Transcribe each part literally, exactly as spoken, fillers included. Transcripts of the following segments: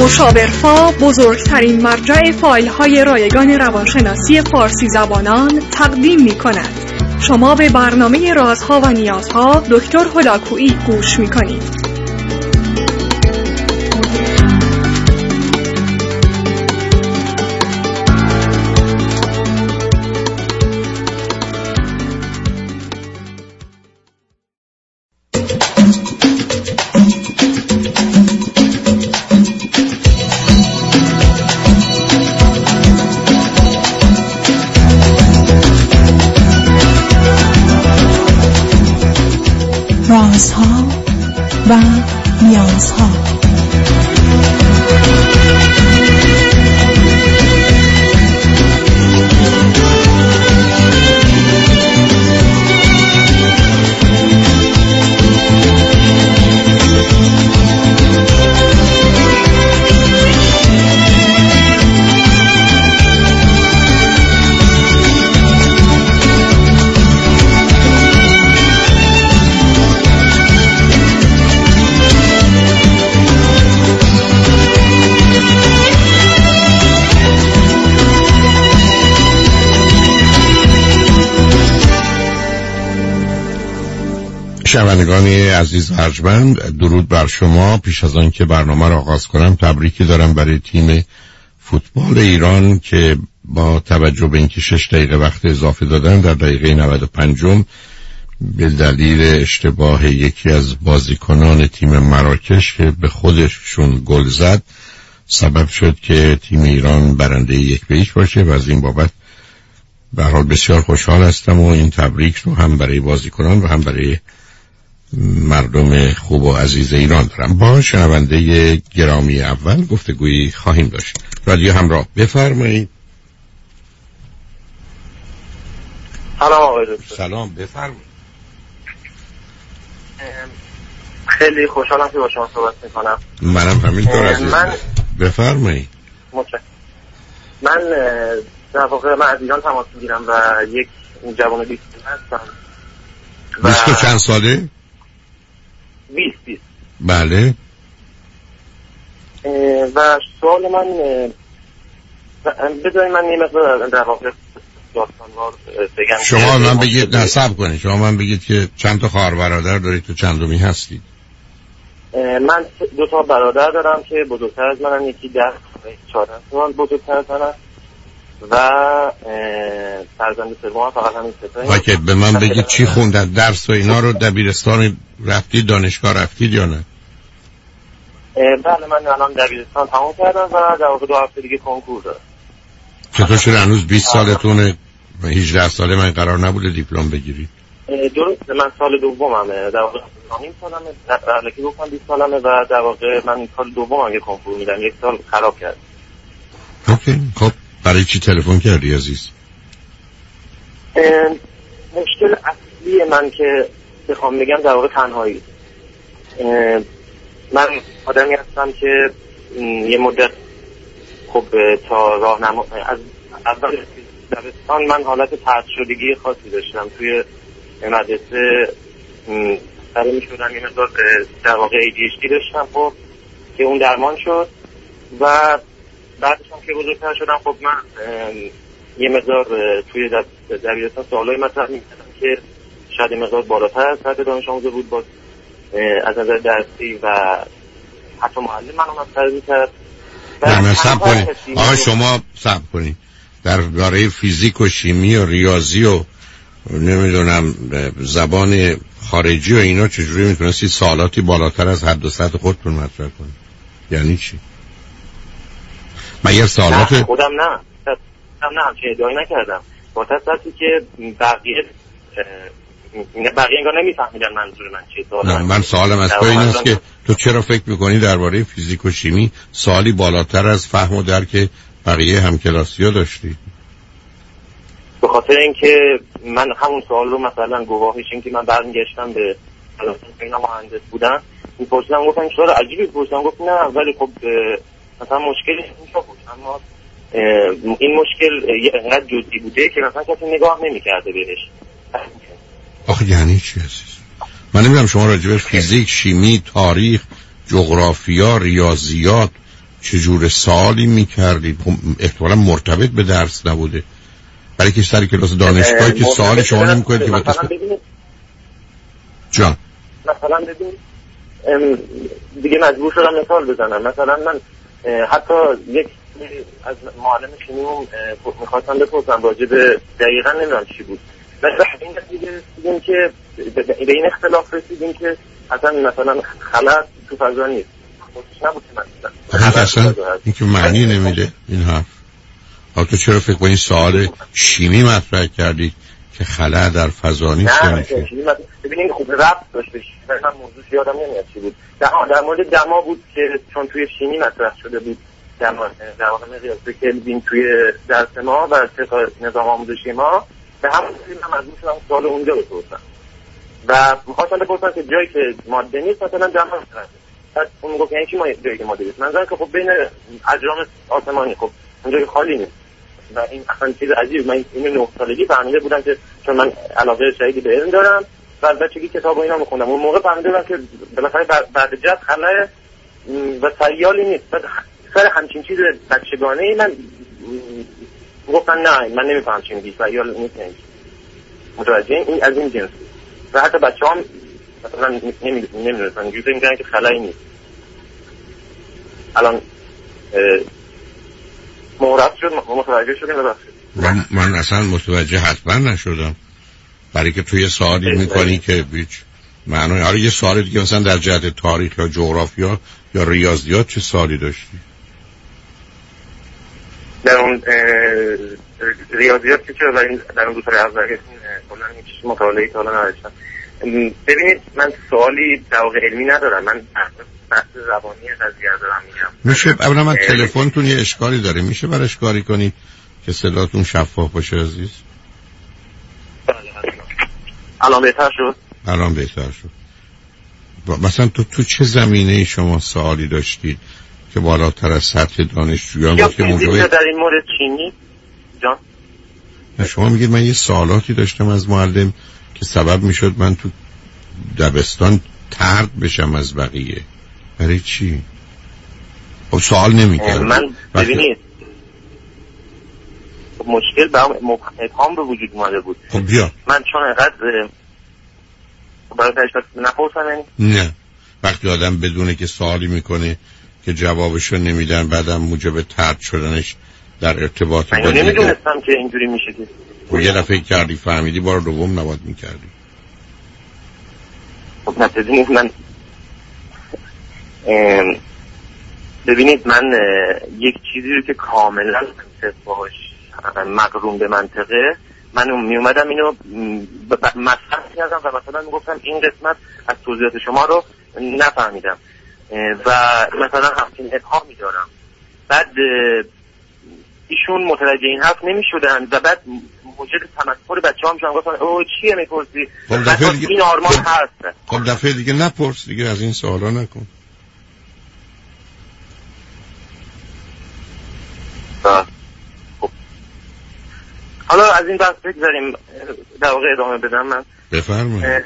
مشاورفا بزرگترین مرجع فایل های رایگان روانشناسی فارسی زبانان تقدیم می کند. شما به برنامه رازها و نیازها دکتر هلاکویی گوش می کنید. رازها و نیازها. شنوندگان عزیز و ارجمند، درود بر شما. پیش از آن که برنامه را آغاز کنم تبریکی دارم برای تیم فوتبال ایران که با توجه به اینکه شش دقیقه وقت اضافه دادن در دقیقه نود و پنج به دلیل اشتباه یکی از بازیکنان تیم مراکش که به خودشون گل زد سبب شد که تیم ایران برنده یک به یک باشه و از این بابت به هر حال بسیار خوشحال هستم و این تبریک رو هم برای بازیکنان و هم برای مردم خوب و عزیز ایران دارم. با شنونده گرامی اول گفتگویی خواهیم داشت. رادیو همراه، بفرمایید. سلام آقای دکتر. سلام، بفرمایید. خیلی خوشحالم که با شما صحبت میکنم. منم همینطور عزیز. من بفرمایید. متشکرم. من در واقع من از ایران تماس میگیرم و یک جوان بیست هستم. بیست و چند ساله؟ بیست بیست. بله. و سوال من بذارید من یه مقدار در واقع داستانوار بگم. شما من بگید نصب کنید. شما من بگید که چند تا خواهر برادر دارید، تو چندمی هستید؟ من دو تا برادر دارم که بزرگتر از منن، یکی ده چهارده سال بزرگتر از منن و فرزند سوم فقط همین ستایی. اوکی، به من بگید چی خوندن، درس و اینا رو دبیرستان رفتید، دانشگاه رفتید یا نه؟ بله، من الان دبیرستان تمام کردم و در واقع دو هفته دیگه کنکور دارم. چطور شده هنوز بیست سالتونه و هجده ساله من قرار نبوده دیپلم بگیرید؟ درست، من سال دوممه، در واقع نیم سالمه، الکی گفتم بیست سالمه و در واقع من سال دومم یه کنکور میدم، یک سال خراب کرد. اوکی، خب برای چی تلفن کردی عزیز؟ مشکل اصلی من که بخوام بگم در واقع تنهایی. من آدمی هستم که یه مدت خب تا راهنما از اول دبستان من حالت طرد شدگی خاصی داشتم توی مدرسه، سره می شدم یه مقدار در واقع ای دی اچ دی داشتم خب که اون درمان شد و بعدش هم که بزرگتر شدم خب من یه مقدار توی دبیرستان سوالای مطرح می‌کردم که شاید یه مقدار بالاتر از سطح دانش آموزی بود، با از نظر درسی و حتی معلم منو مسخره می‌کرد. نه صبر کنید آقا، شما صبر کنید. در باره فیزیک و شیمی و ریاضی و نمیدونم زبان خارجی و اینا چجوری میتونستید سوالاتی بالاتر از حد و سطح خودتون مطرح کنید؟ یعنی چی؟ مگر سوالات نه خودم نه خودم نه همچین ادعایی نکردم، با تصدیقی که بقیه بقیه انگار نمیفهمیدن منظور من چیه. نه من سوالم از تو این است که تو چرا فکر میکنی درباره فیزیک و شیمی سوالی بالاتر از فهم و درک بقیه همکلاسی‌ها داشتی؟ به خاطر اینکه من همون سوال رو مثلا گواهیش این که من برمیگشتم به اینا مهندس بودن میپرسیدم، گفتن چرا عجیبی پرسیدم، گفت نه ولی خب مثلا مشکلش اینجا بود، اما این مشکل اینقدر جزئی بوده که مثلا کسی نگاه نمی‌کرده بهش. آخه یعنی چی عزیز؟ من نمیدونم شما راجع به فیزیک، شیمی، تاریخ، جغرافیا، ریاضیات چجور سوالی میکردید؟ احتمالا مرتبط به درس نبوده، برای که سر کلاس دانشگاهی که سوال شما نمیکنید که مثلا ببینید جان مثلا ببینید دیگه مجبور شدم مثال بزنم. مثلا من حتی یک از معلم شیمیمون میخواستم بپرسم راجع به دقیقا نمیدونم چی بود، مثلا این دیگه رسیدیم که به این اختلاف رسیدیم که اصلا مثلا خلا تو فضا نیست، خودش نبود که من اصلا این که معنی نمیده این حرف. حالا تو چرا فکر کنی سوال شیمی مطرح کردی که خلا در فضا نیست؟ نه ببینید خوب ربط داشت بشه، من موضوع یادم نمیاد چی بود. در, در مورد دما بود که چون توی شیمی مطرح شده بود دما در واقع مقیاس کلوین توی درس ما و نظام آموزشی ما، به همون دلیل من مجبور شدم سوال اونجا بپرسم و می‌خواستم بپرسم که جایی که ماده نیست مثلا دما هست. بعد اون گفت یعنی چی ما جایی که ماده نیست؟ منظورم که خب بین اجرام آسمانی خب اونجا خالی نیست و این اصلا چیز عجیب. من اینو نه سالگی فهمیده بودم که چون من علاقه شدیدی به علم دارم و از بچگی کتاب و اینا می‌خوندم، اون موقع فهمیده بودم که بالاخره بعد جد خلأ و سیالی نیست. بعد سر همچین چیز بچگانه‌ای من گفتم نه من نمی‌فهمم چی میگی، سیال نیست نیست متوجه این از این جنس. و حتی بچه‌ها مثلا نمی‌دونن اینجوری میگن که خلایی نیست. الان مورد شد متوجه شدیم من, من اصلا متوجه حتما نشدم، برای که توی سوالی میکنی که هیچ معنی. آره یه سوال دیگه مثلا در جهت تاریخ یا جغرافیا یا ریاضیات چه سوالی داشتی؟ در اون ریاضیات که چرا در اون دو سال اول کلا هیچ مطالعه‌ای تا حالا نداشتم. ببینید من سوالی در واقع علمی ندارم، من بحث زبانی قضیه دارم میگم. میشه اولا من تلفنتون یه اشکالی داره، میشه براش کاری کنید که صداتون شفاف باشه عزیز؟ الان بهتر شد؟ الان بهتر شد. مثلا تو تو چه زمینه شما سوالی داشتید که بالاتر از سطح دانشجویان بود که موضوع در این مورد چینی جان؟ شما میگید من یه سوالاتی داشتم از معلم که سبب میشد من تو دبستان طرد بشم از بقیه. برای چی؟ خب سوال نمی‌کرد. من ببینید مشکل به ابهام به وجود اومده بود. خب بیا من چون اینقدر برای تشخیص نپرسم. نه وقتی آدم بدونه که سوالی میکنه که جوابشو نمیدن بعدم موجب طرد شدنش در ارتباط با دیگه. من نمیدونستم که اینجوری میشه که خب یه دفعه کردی فهمیدی بار دوم نباید میکردی. خب نتیجه من ببینید من یک چیزی رو که کاملا باش مقرون به منطقه من می اومدم اینو مطرح کردم و مثلا میگفتم این قسمت از توضیحات شما رو نفهمیدم و مثلا همچین ابهام می‌دارم. بعد ایشون متوجه این حرف نمی‌شدن و بعد موجب تمسخر بچه‌ها میشن، گفتن اوه چیه میپرسی؟ خب دفعه دیگه این آرمان هست. خب دفعه دیگه نپرس دیگه، از این سوالا نکن. خب حالا از این بحث بگذاریم، در واقع ادامه بدم. من بفرمایید.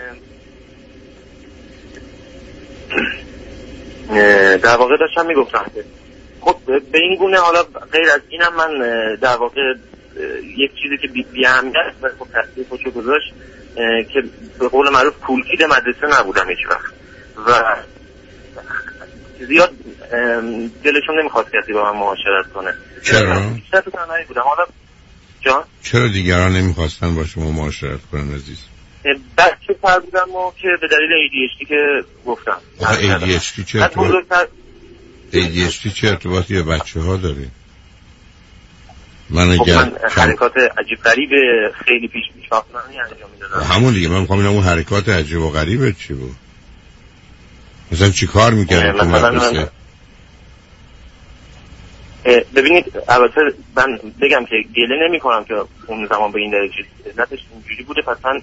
در واقع داشتم میگفتم که خب به این گونه، حالا غیر از اینم من در واقع یک چیزی که بی, بی اهمیت و خب تاثیر خودشو گذاشت که به قول معروف کولکید مدرسه نبودم هیچ وقت و زیاد دلشون نمیخواست کسی با من معاشرت کنه. چرا؟ بیشتر تو تنهایی بودم. حالا جان؟ چرا دیگران نمیخواستن با شما معاشرت کنن عزیز؟ بچه پر بودم و که به دلیل ای دی اچ دی که گفتم. آخه ای دی اچ دی چه ارتباطی ای دی اچ دی چه ارتباطی به بچه ها داره؟ من خب اگر من حرکات عجیب غریب خیلی پیش پیش وقتانی انجام میدادم. همون دیگه من میخوام اون حرکات عجیب و غریب چی بود؟ مثلا چی کار میکردی تو مدرسه؟ ببینید البته من بگم که گله نمی کنم که اون زمان به این درجه علتش اینجوری بوده. پس من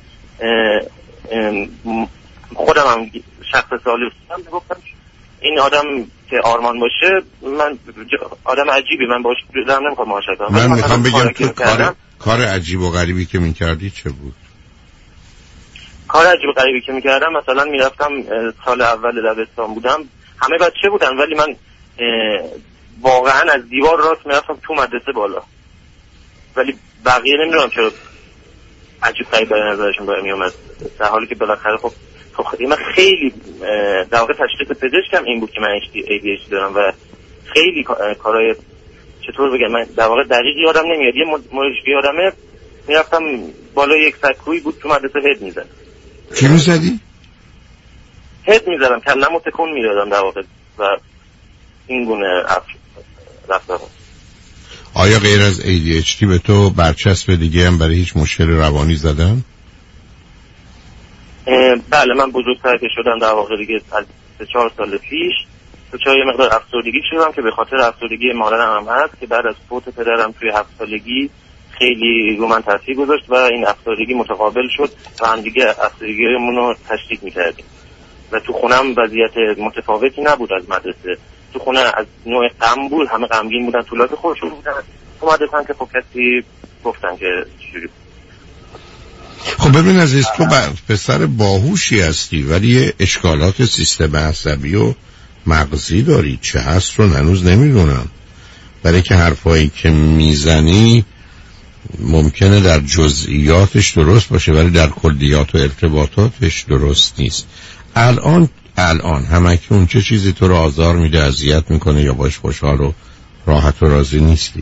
خودم هم شخص سالی بودم، گفتم این آدم که آرمان باشه من آدم عجیبی، من باش دارم نمیخوام معاشرت کنم. من میخوام بگم تو کار کار عجیب و غریبی که میکردی چه بود؟ کار عجیب و غریبی که میکردم مثلا میرفتم سال اول دبستان بودم، همه بچه بودن ولی من واقعا از دیوار راست میرفتم تو مدرسه بالا، ولی بقیه نمیدونم چرا عجیب غریب برای نظرشون برای میومد، در حالی که بالاخره خب خب من خیلی در واقع تشخیص پزشکم این بود که من ای دی اچ دی دارم و خیلی کارهای چطور بگم من در واقع دقیق یادم نمیاد. یه مورد یادمه میرفتم بالای یک سکوی بود تو مدرسه هد میزد. چی میزدی؟ هد میزدم، کلمو تکون میدادم در واقع و این گونه رفتارم. آیا غیر از ای دی اچ دی به تو برچسب دیگه هم برای هیچ مشکل روانی زدن؟ بله، من بزرگتر که شدم در واقع دیگه از سه چهار سال پیش دچار یه مقدار افسردگی شدم که به خاطر افسردگی مادرم هم هست که بعد از فوت پدرم توی هفت سالگی خیلی رو من تاثیر گذاشت و این افسردگی متقابل شد و هم دیگه افسردگیمون رو تشدید می‌کردیم و تو خونم وضعیت متفاوتی نبود از مدرسه. تو خونه از نوع غم بود، همه غمگین بودن، طولات خودشون بودن. تو مدرسه که خب کسی گفتن که چجوری. خب ببین عزیز، تو پسر باهوشی هستی ولی اشکالات سیستم عصبی و مغزی داری. چه هست رو هنوز نمیدونم، برای که حرفایی که میزنی ممکنه در جزئیاتش درست باشه ولی در کلیات و ارتباطاتش درست نیست. الان الان همکنون چه چیزی تو رو آزار میده، اذیت میکنه یا باش خوشحال و راحت و راضی نیستی؟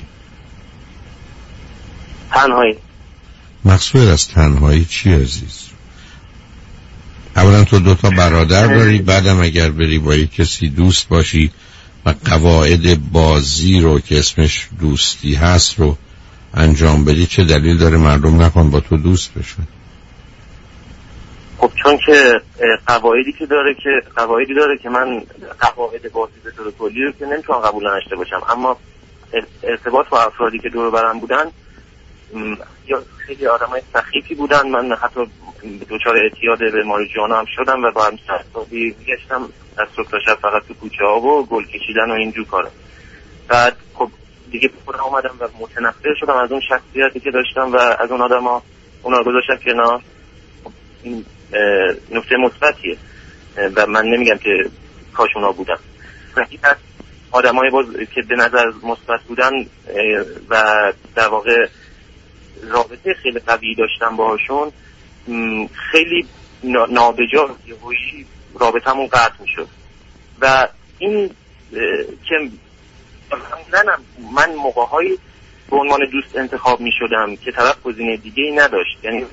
تنهایی. مقصود از تنهایی چی عزیز؟ اولا تو دوتا برادر داری، بعدم اگر بری با یک کسی دوست باشی و قواعد بازی رو که اسمش دوستی هست رو انجام بدی، چه دلیل داره مردم نخوان با تو دوست بشن؟ خب چون که قواعدی که داره که قواعدی داره که من قواعد بازی به طور کلی رو که نمیتونم قبول نداشته باشم، اما ارتباط با افرادی که دور برم بودن یا خیلی آدمای سخیفی بودن، من حتی دچار اعتیاد به ماریجوانا هم شدم و با هم سرسابی میگشتم از صبح تا شب فقط تو کوچه ها و گل کشیدن و اینجور کارا. بعد خب دیگه خودم اومدم و متنفر شدم از اون شخصیتی که داشتم و از اون آدم ها اونا رو گذاشتم کنار. این نکته مثبتیه و من نمیگم که کاش اونا بودم. حقیقت آدمای باز که به نظر مثبت بودن و در واقع رابطه خیلی قوی داشتم باهاشون، خیلی نابجا یهویی رابطمون قطع میشد و این که من موقع‌هایی به عنوان دوست انتخاب میشدم که طرف گزینه دیگه ای نداشت، یعنی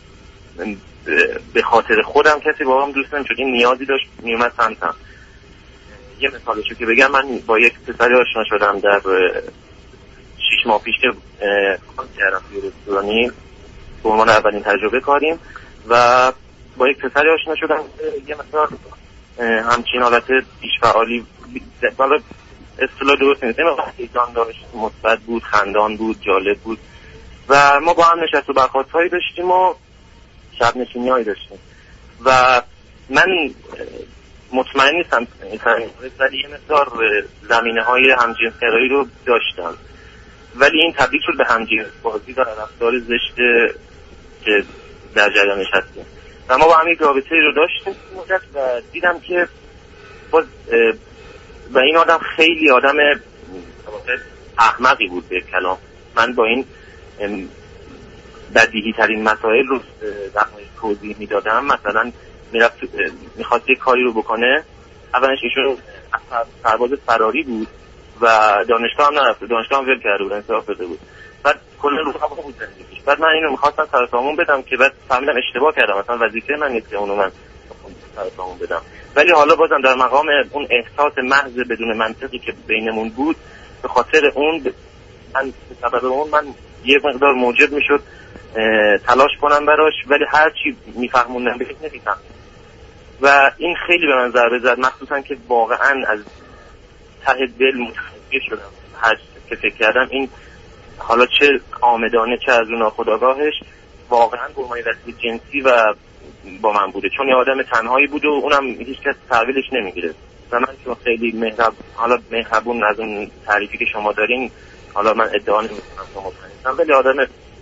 به خاطر خودم کسی با هم دوست نمیشد، این نیازی داشت میومد سمتم. یه مثالشو که بگم، من با یک پسری آشنا شدم در شیش ماه پیش که کار کردم توی رستورانی به عنوان اولین تجربه کاریم و با یک پسری آشنا شدم یه مثال همچین حالت بیشفعالی، بالا اصطلاح درست نیست، ایزان داشت، مثبت بود، خندان بود، جالب بود و ما با هم نشست و برخاست‌هایی داشتیم و شب نشینی‌هایی داشتیم و من مطمئن نیستم ولی یه مقدار زمینه‌های همجنسگرایی رو داشتم، ولی این تبدیل شد به همجنسبازی و رفتار زشت که در جریانش هستیم و ما با هم یک رابطه رو داشتیم مدت و دیدم که باز و این آدم خیلی آدم احمقی بود به کلام. من با این بدیهی ترین مسائل رو در مورد توضیح میدادم. مثلا میرفت میخواست یک کاری رو بکنه، اولش ایشون سرباز فراری بود و دانشگاه هم نرفته، دانشگاه هم ول کرده بود، انصراف داده بود، بعد کل روز هم بود زندگیش. بعد من اینو میخواستم سرسامون بدم که بعد فهمیدم اشتباه کردم، مثلا وظیفه من نیست که اونو من سرسامون بدم، ولی حالا بازم در مقام اون احساس محض بدون منطقی که بینمون بود، به خاطر اون من به سبب اون من یه مقدار موجب میشد تلاش کنم براش، ولی هر چی میفهموندم بهش نمیفهم و این خیلی به من ضربه زد، مخصوصا که واقعا از ته دل متفکر شدم. هر که فکر کردم این حالا چه آمدانه چه از اون ناخودآگاهش واقعا گرمای وسیع جنسی و با من بوده، چون یه آدم تنهایی بود و اونم هیچ کس تحویلش نمیگیره و من چون خیلی مهرب حالا مهربون از اون تعریفی که شما دارین، حالا من ادعا نمی‌کنم شما هستم، ولی آدم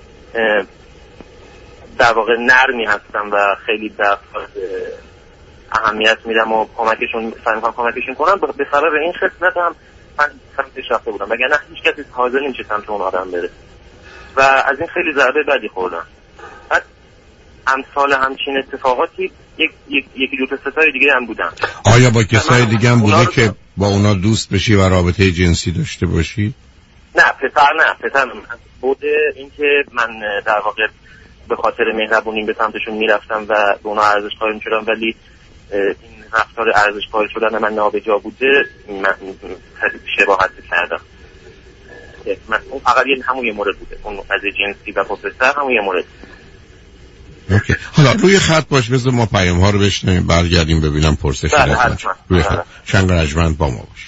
در واقع نرمی هستم و خیلی در اهمیت میدم و کمکشون فهمیدم کمکشون کنم. به سبب این خصلت هم من سمتش رفته بودم، وگرنه هیچ کسی حاضر نمیشه سمت اون آدم بره و از این خیلی ضربه بدی خوردم. بعد امثال همچین اتفاقاتی یک یک یکی دو تا ستای دیگه هم بودن. آیا با کسای دیگه هم بوده که با اونا دوست بشی و رابطه جنسی داشته باشی؟ نه پسر نه پسر بوده اینکه من در واقع به خاطر مهربونی به سمتشون میرفتم و به اونا ارزش قائل می‌شدم، ولی این رفتار ارزش قائل شدن من نابجا بوده، من شباهت کردم. من اون فقط یه همون یه مورد بوده، اون از جنسی و با پسر همون یه مورد. اوکی. حالا روی خط باش، بذار ما پیام ها رو بشنویم برگردیم ببینم پرسش بله روی خط. شنگ رجمند با ما باش.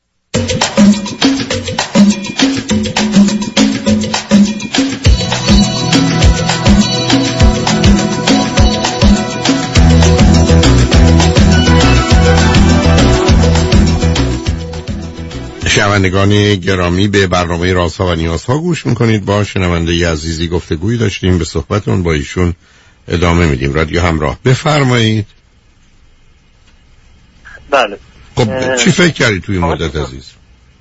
شنوندگان گرامی، به برنامه رازها و نیازها گوش میکنید. با شنونده ی عزیزی گفتگویی داشتیم، به صحبتون با ایشون ادامه میدیم. رادیو همراه، بفرمایید. بله. خب چی فکر کردی توی مدت عزیز؟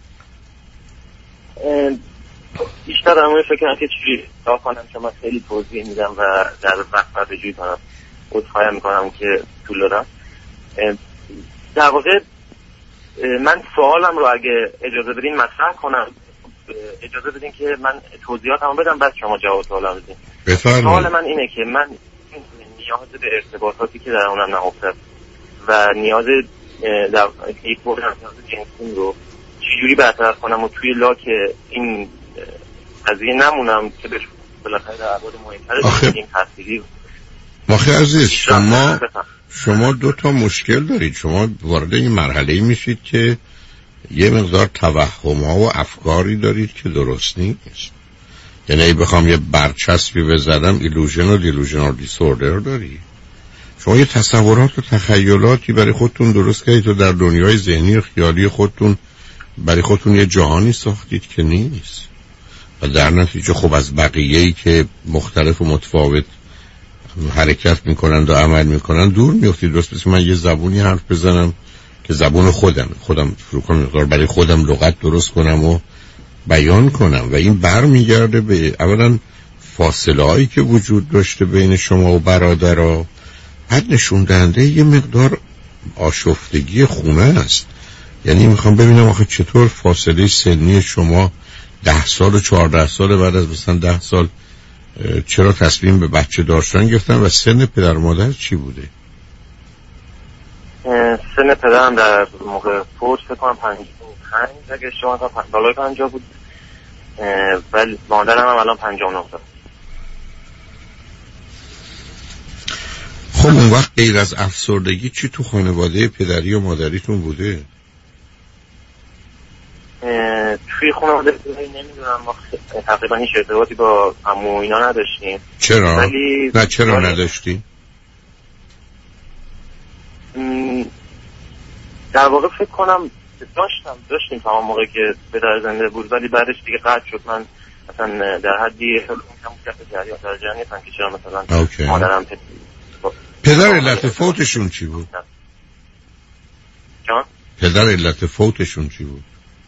بیشتر همون فکر کنم که چی تا کنم که من خیلی توضیح میدم و در وقت بر بجوی کنم عذرخواهی میکنم که طول دادم. در واقع من سوالم رو اگه اجازه بدین مطرح کنم، اجازه بدین که من توضیحاتمو بدم بعد شما جواب سوالم بدین. بفرمایید. سوال من اینه که من نیاز به ارتباطاتی که در اونم نهفته و نیاز در یک بردن نیاز جنسیم رو چجوری برطرف کنم و توی لاک این قضیه نمونم که بهش بالاخره در عباد مهمتر این تحصیلی. آخه عزیز شما شما دو تا مشکل دارید. شما وارد این مرحله میشید که یه مقدار توهم‌ها و افکاری دارید که درست نیست. یعنی ای بخوام یه برچسبی بزنم ایلوژن و دیلوژنال دیسوردر داری. شما یه تصورات و تخیلاتی برای خودتون درست کردید و در دنیای ذهنی و خیالی خودتون برای خودتون یه جهانی ساختید که نیست و در نتیجه خب از بقیه‌ای که مختلف و متفاوت حرکت میکنند و عمل میکنند دور میافتید. درست مثل من یه زبونی حرف بزنم که زبون خودم خودم شروع کنم مقدار برای خودم لغت درست کنم و بیان کنم و این بر میگرده به اولا فاصله هایی که وجود داشته بین شما و برادرها، بعد نشون دهنده یه مقدار آشفتگی خونه است. یعنی میخوام ببینم آخه چطور فاصله سنی شما ده سال و چهارده سال بعد از مثلا ده سال چرا تصمیم به بچه داشتن گرفتن و سن پدر مادر چی بوده؟ سن پدرم در موقع فوت فکر کنم پنج پنج اگه شما تا بالای پنجاه بود، ولی مادرم هم الان پنجاه و نه سال. خب اون وقت غیر از افسردگی چی تو خانواده پدری و مادریتون بوده؟ توی خانواده پدری نمیدونم، ما تقریبا هیچ ارتباطی با عمو اینا نداشتیم. چرا؟ ولی نه چرا نداشتیم؟ در واقع فکر کنم داشتم داشتیم تا اون موقع که پدر زنده بود، ولی بعدش دیگه قطع شد. من مثلا در حدی هم کف جریان در جریان نیستم که چرا مثلا اوکی. مادرم پدر علت فوتشون چی بود؟ جان؟ پدر علت فوتشون چی بود؟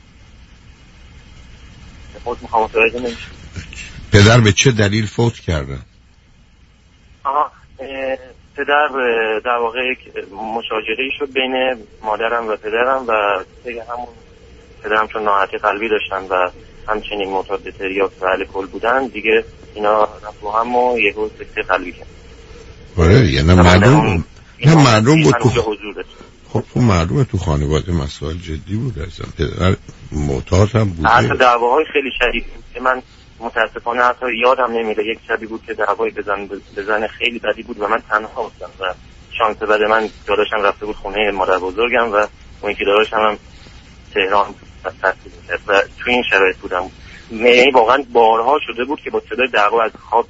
فوت میخوام متوجه نمیشه. پدر به چه دلیل فوت کردن؟ آها پدر در واقع یک مشاجره شد بین مادرم و پدرم و دیگه همون پدرم چون ناحیه قلبی داشتن و همچنین معتاد تریاک و الکل بودن دیگه اینا رفت هم و یهو سکته قلبی کرد. آره یعنی معلوم نه معلوم بود تو خب تو معلومه تو خانواده مسائل جدی بود اصلا. پدر معتاد هم بوده. حتی دعواهای خیلی شدید بود که من متاسفانه حتی یادم نمیره. یک شبی بود که دعوای بزن بزن خیلی بدی بود و من تنها بودم و شانس بعد من داداشم رفته بود خونه مادر بزرگم و اون که داداشم هم تهران تحصیل می‌کرد و تو این شرایط بودم. یعنی واقعا بارها شده بود که با صدای دعوا از خواب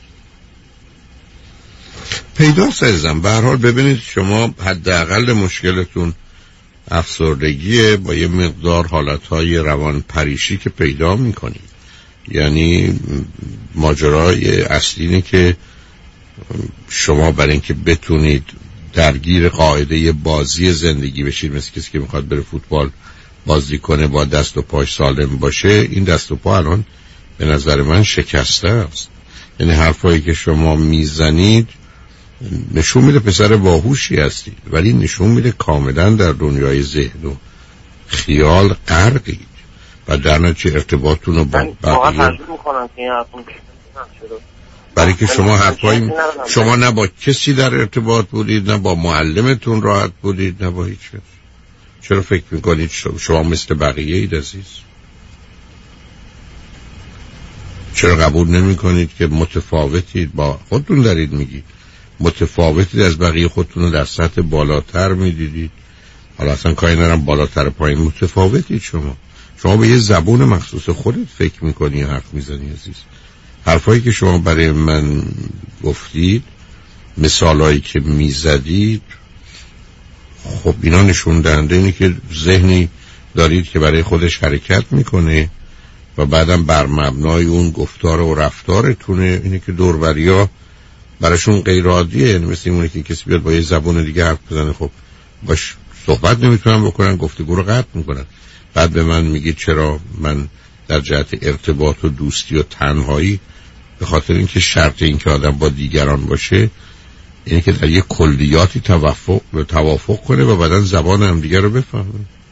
پیدا سازم. به هر حال ببینید شما حداقل مشکلتون افسردگیه با یه مقدار حالتهای روان پریشی که پیدا میکنید. یعنی ماجرای اصلی اینه که شما برای اینکه بتونید درگیر قاعده بازی زندگی بشید، مثل کسی که میخواد بره فوتبال بازی کنه با دست و پاش سالم باشه، این دست و پا الان به نظر من شکسته است. یعنی حرفایی که شما میزنید نشون میده پسر باهوشی هستید، ولی نشون میده کاملا در دنیای ذهن و خیال غرقید و در نتیجه ارتباطتون رو با بقیه، برای که شما حرفایی شما نه با کسی در ارتباط بودید، نه با معلمتون راحت بودید، نه با هیچ کس. چرا فکر میکنید شما مثل بقیه اید عزیز؟ چرا قبول نمی کنید که متفاوتید؟ با خودتون دارید میگید متفاوتید از بقیه، خودتون رو در سطح بالاتر میدیدید. حالا اصلا کاری ندارم بالاتر پایین، متفاوتید. شما شما به یه زبون مخصوص خودت فکر میکنی یا حرف میزنی عزیز. حرفایی که شما برای من گفتید، مثالایی که میزدید، خب اینا نشون دهنده اینه که ذهنی دارید که برای خودش حرکت میکنه و بعدم بر مبنای اون گفتار و رفتارتونه اینه که دوربریا براشون غیر عادیه. یعنی مثل اینه که کسی بیاد با یه زبون دیگه حرف بزنه، خب باش صحبت نمیتونن بکنن، گفتگو رو قطع میکنن. بعد به من میگید چرا من در جهت ارتباط و دوستی و تنهایی، به خاطر اینکه شرط این که آدم با دیگران باشه اینه که در یه کلیاتی توافق توافق کنه و بعدن زبان هم دیگر رو بفهمه.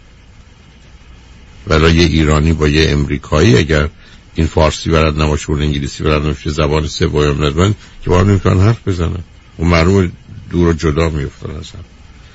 ولی یه ایرانی با یه امریکایی اگر این فارسی بلد نباشه و انگلیسی بلد نباشه، زبان سوم ندونن که با هم نمیتونن حرف بزنن و معلومه دور و جدا میفتن از هم.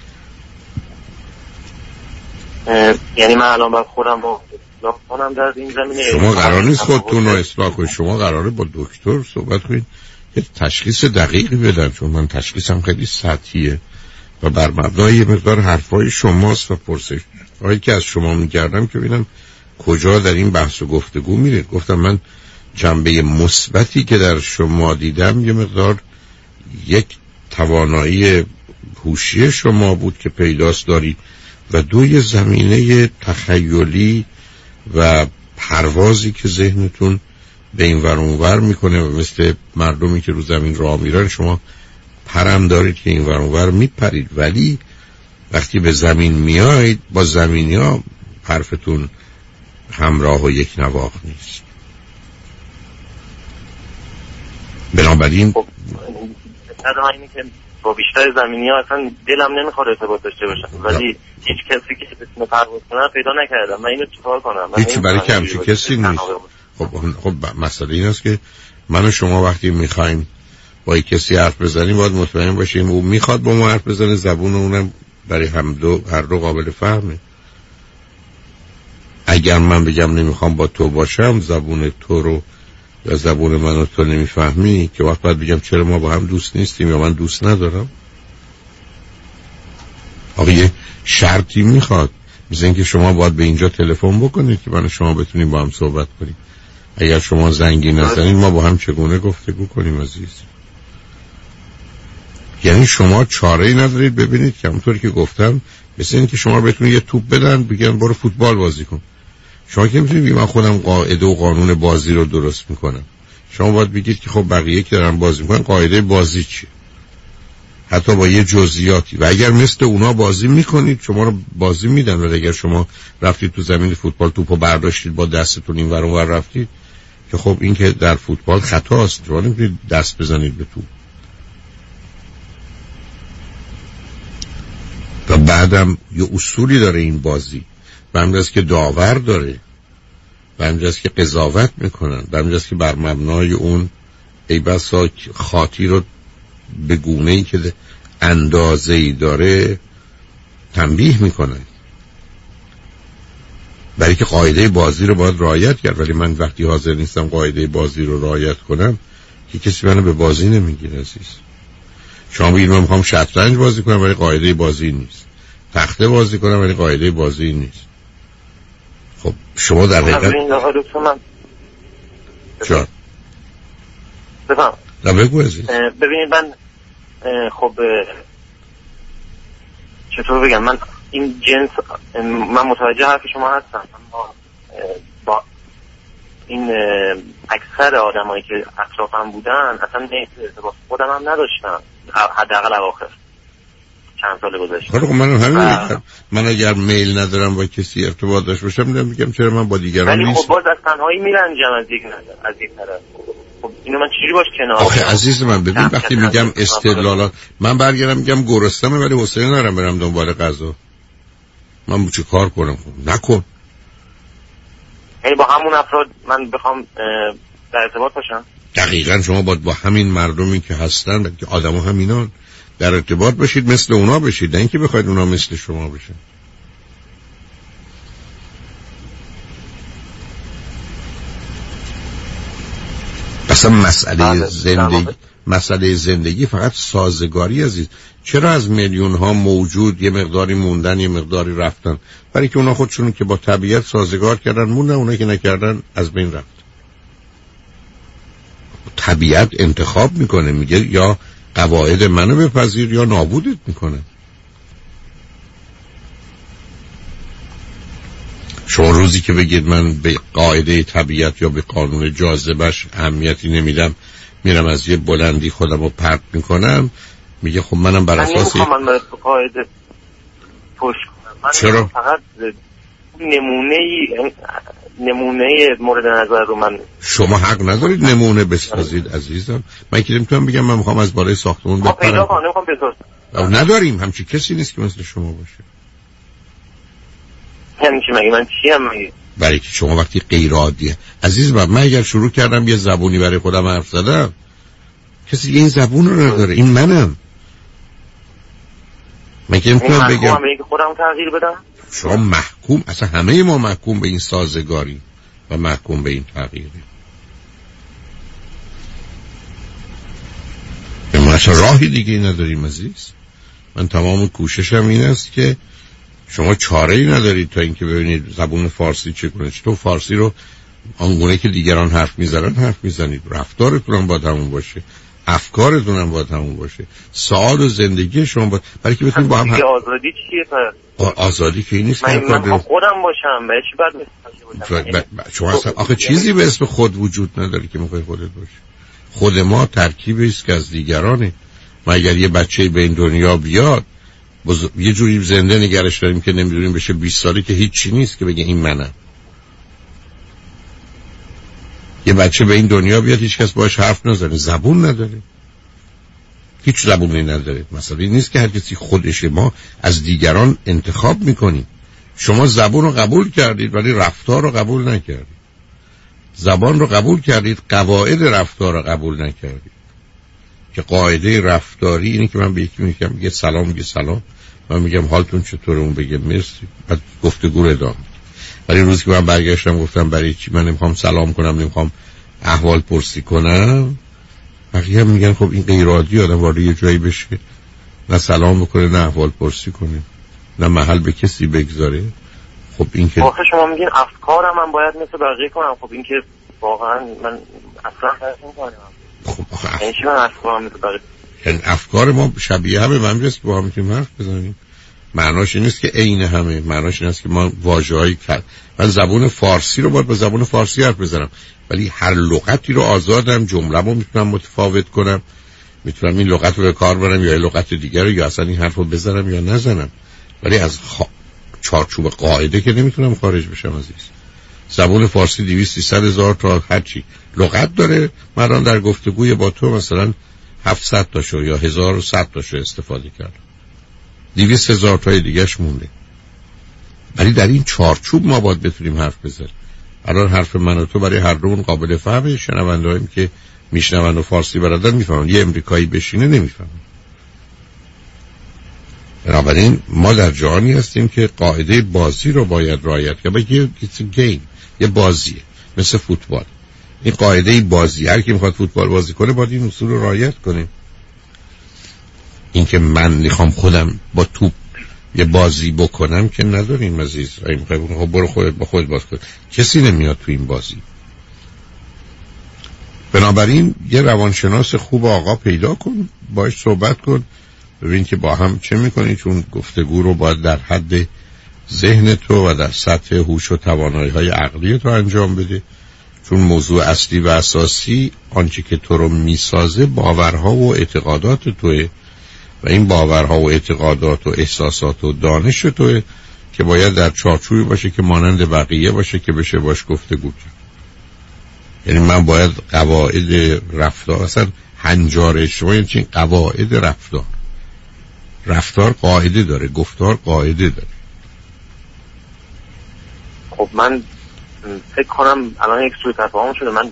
یعنی من الان باید خودم با اصلاح کنم در این زمینه؟ شما قرار نیست خودتون رو اصلاح کنید، شما قراره با دکتر صحبت کنید یه تشخیص دقیقی بدن، چون من تشخیصم خیلی سطحیه و بر مبنای یه مقدار حرفای شماست و پرسش هایی که از شما میکردم که ببینم کجا در این بحث و گفتگو میرید. گفتم من جنبه مثبتی که در شما دیدم یه مقدار یک توانایی هوشی شما بود که پیداست دارید و دوی زمینه تخیلی و پروازی که ذهنتون به این ور اون ور میکنه و مثل مردمی که رو زمین راه میرن شما پرم دارید که این ور اون ور میپرید، ولی وقتی به زمین میایید با زمینی ها حرفتون همراه و یک نواخ نیست. بنابراین خب اینی که با بیشتر زمینی ها اصلا دلم نمیخواد ارتباط داشته باشم، ولی هیچ کسی که بتونه پرواز کنه پیدا نکردم. من اینو چیکار کنم؟ هیچ برای که همچین کسی نیست. خب خب مسئله این است که من و شما وقتی میخوایم با یک کسی حرف بزنیم باید مطمئن باشیم او میخواد با ما حرف بزنه، زبون اونم برای هم دو هر دو قابل فهمه. اگر من بگم نمیخوام با تو باشم، زبون تو رو یا زبون من و تو نمیفهمی، که وقت باید بگم چرا ما با هم دوست نیستیم یا من دوست ندارم. آقا یه شرطی میخواد، مثل اینکه شما باید به اینجا تلفن بکنید که من و شما بتونیم با هم صحبت کنیم. اگر شما زنگی نزنید ما با هم چگونه گفتگو کنیم عزیز؟ یعنی شما چاره‌ای ندارید. ببینید که همونطور که گفتم مثل اینکه شما بتونید یه توپ بدن بگن برو فوتبال بازی کن. شما که میتونید بگید من خودم قاعده و قانون بازی رو درست میکنم. شما باید بگید که خب بقیه که دارن بازی میکنن قاعده بازی چیه، حتی با یه جزئیاتی، و اگر مثل اونا بازی میکنید شما رو بازی میدن. ولی اگر شما رفتید تو زمین فوتبال توپو برداشتید با دستتون این ور اون ور رفتید، که خب این که در فوتبال خطاست، شما نمیتونید دست بزنید به توپ. و بعدم یه اصولی داره این بازی، و همینجاست که داور داره، و همینجاست که قضاوت میکنن، و همینجاست که بر مبنای اون ای بسا خاطی رو به گونه‌ای که اندازه‌ای داره تنبیه میکنن، برای که قاعده بازی رو باید رعایت کرد. ولی من وقتی حاضر نیستم قاعده بازی رو رعایت کنم که کسی منو به بازی نمیگیره عزیز. شما بگید من میخوام شطرنج بازی کنم ولی قاعده بازی نیست، تخته بازی کنم ولی قاعده بازی نیست. خب شما در حقیقت چرا؟ بفهم نه بگو عزیز. ببینید من خب چطور بگم، من این جنس من متوجه حرف شما هستم، اما با این اکثر آدمایی که اطرافم بودن اصلا ارتباط خودم هم نداشتم، حداقل اواخر. چند سال گذشته. خب من همین میگم، من اگر میل ندارم با کسی ارتباط داشته باشم میگم چرا من با دیگران نیست. ولی خب باز از تنهایی میرنجم از یک از یک طرف. خب اینو من چجوری باش کنار؟ آخه عزیز من ببین وقتی میگم استدلالات، من برگردم میگم گرسنمه ولی حوصله ندارم برم دنبال غذا. من چه کار کنم؟ نکن. یعنی با همون افراد من بخوام در ارتباط باشم؟ دقیقاً شما باید با همین مردمی که هستن که آدم‌ها همینان در ارتباط باشید، مثل اونا بشید، نه اینکه بخواید اونا مثل شما بشن. اصلا مسئله زندگی مسئله زندگی فقط سازگاری عزیز. چرا از میلیون ها موجود یه مقداری موندن یه مقداری رفتن؟ برای که اونا خودشون که با طبیعت سازگار کردن موندن، اونا که نکردن از بین رفت. طبیعت انتخاب میکنه، میگه یا قواعد منو بپذیر یا نابودت میکنه. شما روزی که بگید من به قاعده طبیعت یا به قانون جاذبهش اهمیتی نمیدم، میرم از یه بلندی خودم رو پرت میکنم، میگه خب منم بر اساس من نمیخوام من قاعده پشت کنم. چرا؟ فقط نمونه نمونه مورد نظر رو من. شما حق ندارید نمونه بسازید عزیزم. من که نمیتونم بگم من میخوام از بالای ساختمون بپرم. پیدا کنم نمیخوام بسازم. نداریم همچی کسی نیست که مثل شما باشه. یعنی چی مگه من چیم مگه؟ برای که شما وقتی غیر عادیه عزیز من من اگر شروع کردم یه زبونی برای خودم حرف زدم، کسی این زبون رو نداره، این منم. من که نمیتونم بگم من خودم تغییر بدم. شما محکوم، اصلا همه ما محکوم به این سازگاری و محکوم به این تغییری. ما اصلا راهی دیگه نداریم عزیز. من تمام کوششم این است که شما چاره‌ای ندارید تا اینکه ببینید زبون فارسی چگونه، چطور فارسی رو آنگونه که دیگران حرف میزنن حرف میزنید، رفتارتون هم باید همون باشه، افکارتون هم باید همون باشه، سوال و زندگی شما باید، برای که بتونید با هم هم... آزادی چیه پس؟ آزادی که این نیست که من, من خودم باشم به چی باید باشم؟ ب... ب... شما اصلا آخه چیزی به اسم خود وجود نداره که میخوای خودت باشی. خود ما ترکیبی است که از دیگرانه. ما اگر یه بچه به این دنیا بیاد بز... یه جوری زنده نگرش داریم که نمیدونیم بشه بیست ساله که هیچی نیست که بگه این منم. یه بچه به این دنیا بیاد هیچ کس باهاش حرف نزنه، زبون نداره، هیچ زبونی نداره. مثلا این نیست که هر کسی خودشه، ما از دیگران انتخاب میکنیم. شما زبون رو قبول کردید ولی رفتار رو قبول نکردید. زبان رو قبول کردید، قواعد رفتار رو قبول نکردید. که قاعده رفتاری اینه که من به یکی میگم میگه سلام، میگه سلام، من میگم حالتون چطوره، اون بگه مرسی، بعد گفتگو رو ادامه. ولی روزی که من برگشتم گفتم برای چی من نمیخوام سلام کنم، نمیخوام احوال پرسی کنم، بقیه هم میگن خب این غیر عادی آدم وارد یه جایی بشه نه سلام بکنه نه احوال پرسی کنه نه محل به کسی بگذاره. خب این که آخه شما میگین افکارم من باید مثل بقیه کنم، خب این که واقعا من اصلا فرق نمی‌کنه. خب آخه این چی من افکارم مثل بقیه؟ یعنی افکار ما شبیه همه، من میگم که با هم میتونیم حرف بزنیم. معناش این نیست که عین همه، معناش این است که ما واژه‌ای کرد من زبون فارسی رو باید با زبون فارسی حرف بزنم، ولی هر لغتی رو آزادم، جمله‌مو میتونم متفاوت کنم، میتونم این لغت رو به کار برم یا لغت دیگر رو، یا اصلا این حرف رو بزنم یا نزنم، ولی از خ... چارچوب قاعده که نمیتونم خارج بشم عزیز. زبون فارسی دویست سیصد هزار تا هرچی لغت داره، من در گفتگوی با تو مثلا هفتصد تاشو یا هزار و صد تاشو استفاده کردم، دویست هزار تای دیگهش مونده. ولی در این چارچوب ما باید بتونیم حرف بزنیم. الان حرف من و تو برای هر دومون قابل فهمه، شنونده‌هایی که میشنون و فارسی بلدن میفهمن، یه امریکایی بشینه نمیفهمه. بنابراین ما در جهانی هستیم که قاعده بازی رو باید رعایت کنیم. بگید it's a game، یه بازیه مثل فوتبال. این قاعده بازی، هر کی میخواد فوتبال بازی کنه باید این اصول رو رعایت کنه. این که من میخوام خودم با توپ یه بازی بکنم که نداریم عزیز. این خب برو خودت با خودت باز کن، کسی نمیاد تو این بازی. بنابراین یه روانشناس خوب آقا پیدا کن، باهاش صحبت کن، ببین که با هم چه میکنی، چون گفتگو رو باید در حد ذهن تو و در سطح هوش و توانایی های عقلی تو انجام بده، چون موضوع اصلی و اساسی آنچه که تو رو میسازه باورها و اعتقادات توه و این باورها و اعتقادات و احساسات و دانش توه که باید در چارچوبی باشه که مانند بقیه باشه که بشه باش گفتگو کرد. یعنی من باید قواعد رفتار، اصلا هنجار اجتماعی یعنی چی؟ قواعد رفتار. رفتار قاعده داره، گفتار قاعده داره. خب من فکر کنم الان یک سوء تفاهم شده. من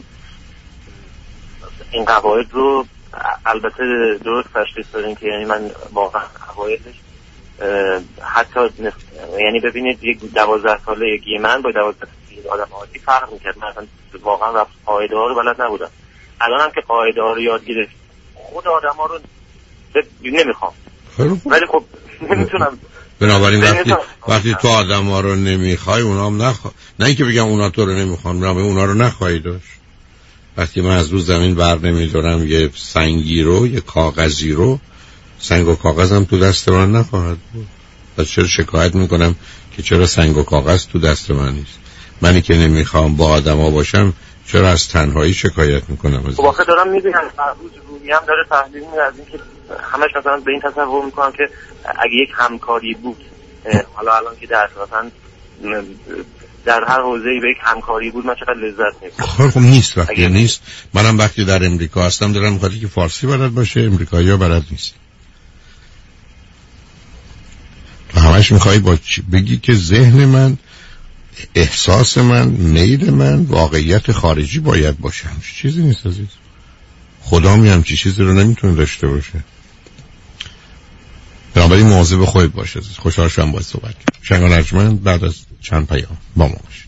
این قواعد رو البته درست تشخیص دادیم که یعنی من واقعا قواعدش حتی نف... یعنی ببینید یک دوازده سالگی من با دوازده سالگی آدم عادی فرق میکرد. من اصلا واقعا رفت قاعده ها رو بلد نبودم. الان هم که قاعده ها رو یاد گرفت خود آدم ها رو نمیخوام، ولی خب نمیتونم. بنابراین وقتی وقتی تو آدم ها رو نمیخوای اونا هم نخوا... نه اینکه بگم اونا تو رو نمیخوان، بنابراین اونا رو نخواهی داشت. وقتی من از رو زمین بر نمیدارم یه سنگی رو، یه کاغذی رو، سنگ و کاغذم تو دست من نخواهد بود. پس چرا شکایت میکنم که چرا سنگ و کاغذ تو دست من نیست؟ منی که نمیخوام با آدم ها باشم چرا از تنهایی شکایت میکنم؟ خب آخه دارم میبینم فرهوز رومی هم داره تحلیل میکنه از این که همش مثلا به این تصور میکنم که اگه یک همکاری بود، حالا الان که در مثلا در هر حوزه‌ای به یک همکاری بود من چقدر لذت می‌بردم. خب نیست وقتی اگه... نیست. منم وقتی در امریکا هستم دارم می‌خوام که فارسی بلد باشه، امریکایی‌ها بلد نیست. تو همش می‌خوای با چی؟ بگی که ذهن من، احساس من، میل من واقعیت خارجی باید باشه. همچین چیزی نیست عزیز. خدا می همچین چیزی رو نمیتونه داشته باشه. بنابراین مواظب خودت باش عزیز. خوشحال شدم باهات صحبت کردم. شنگ نجمن بعد از چند پیام با ما باش.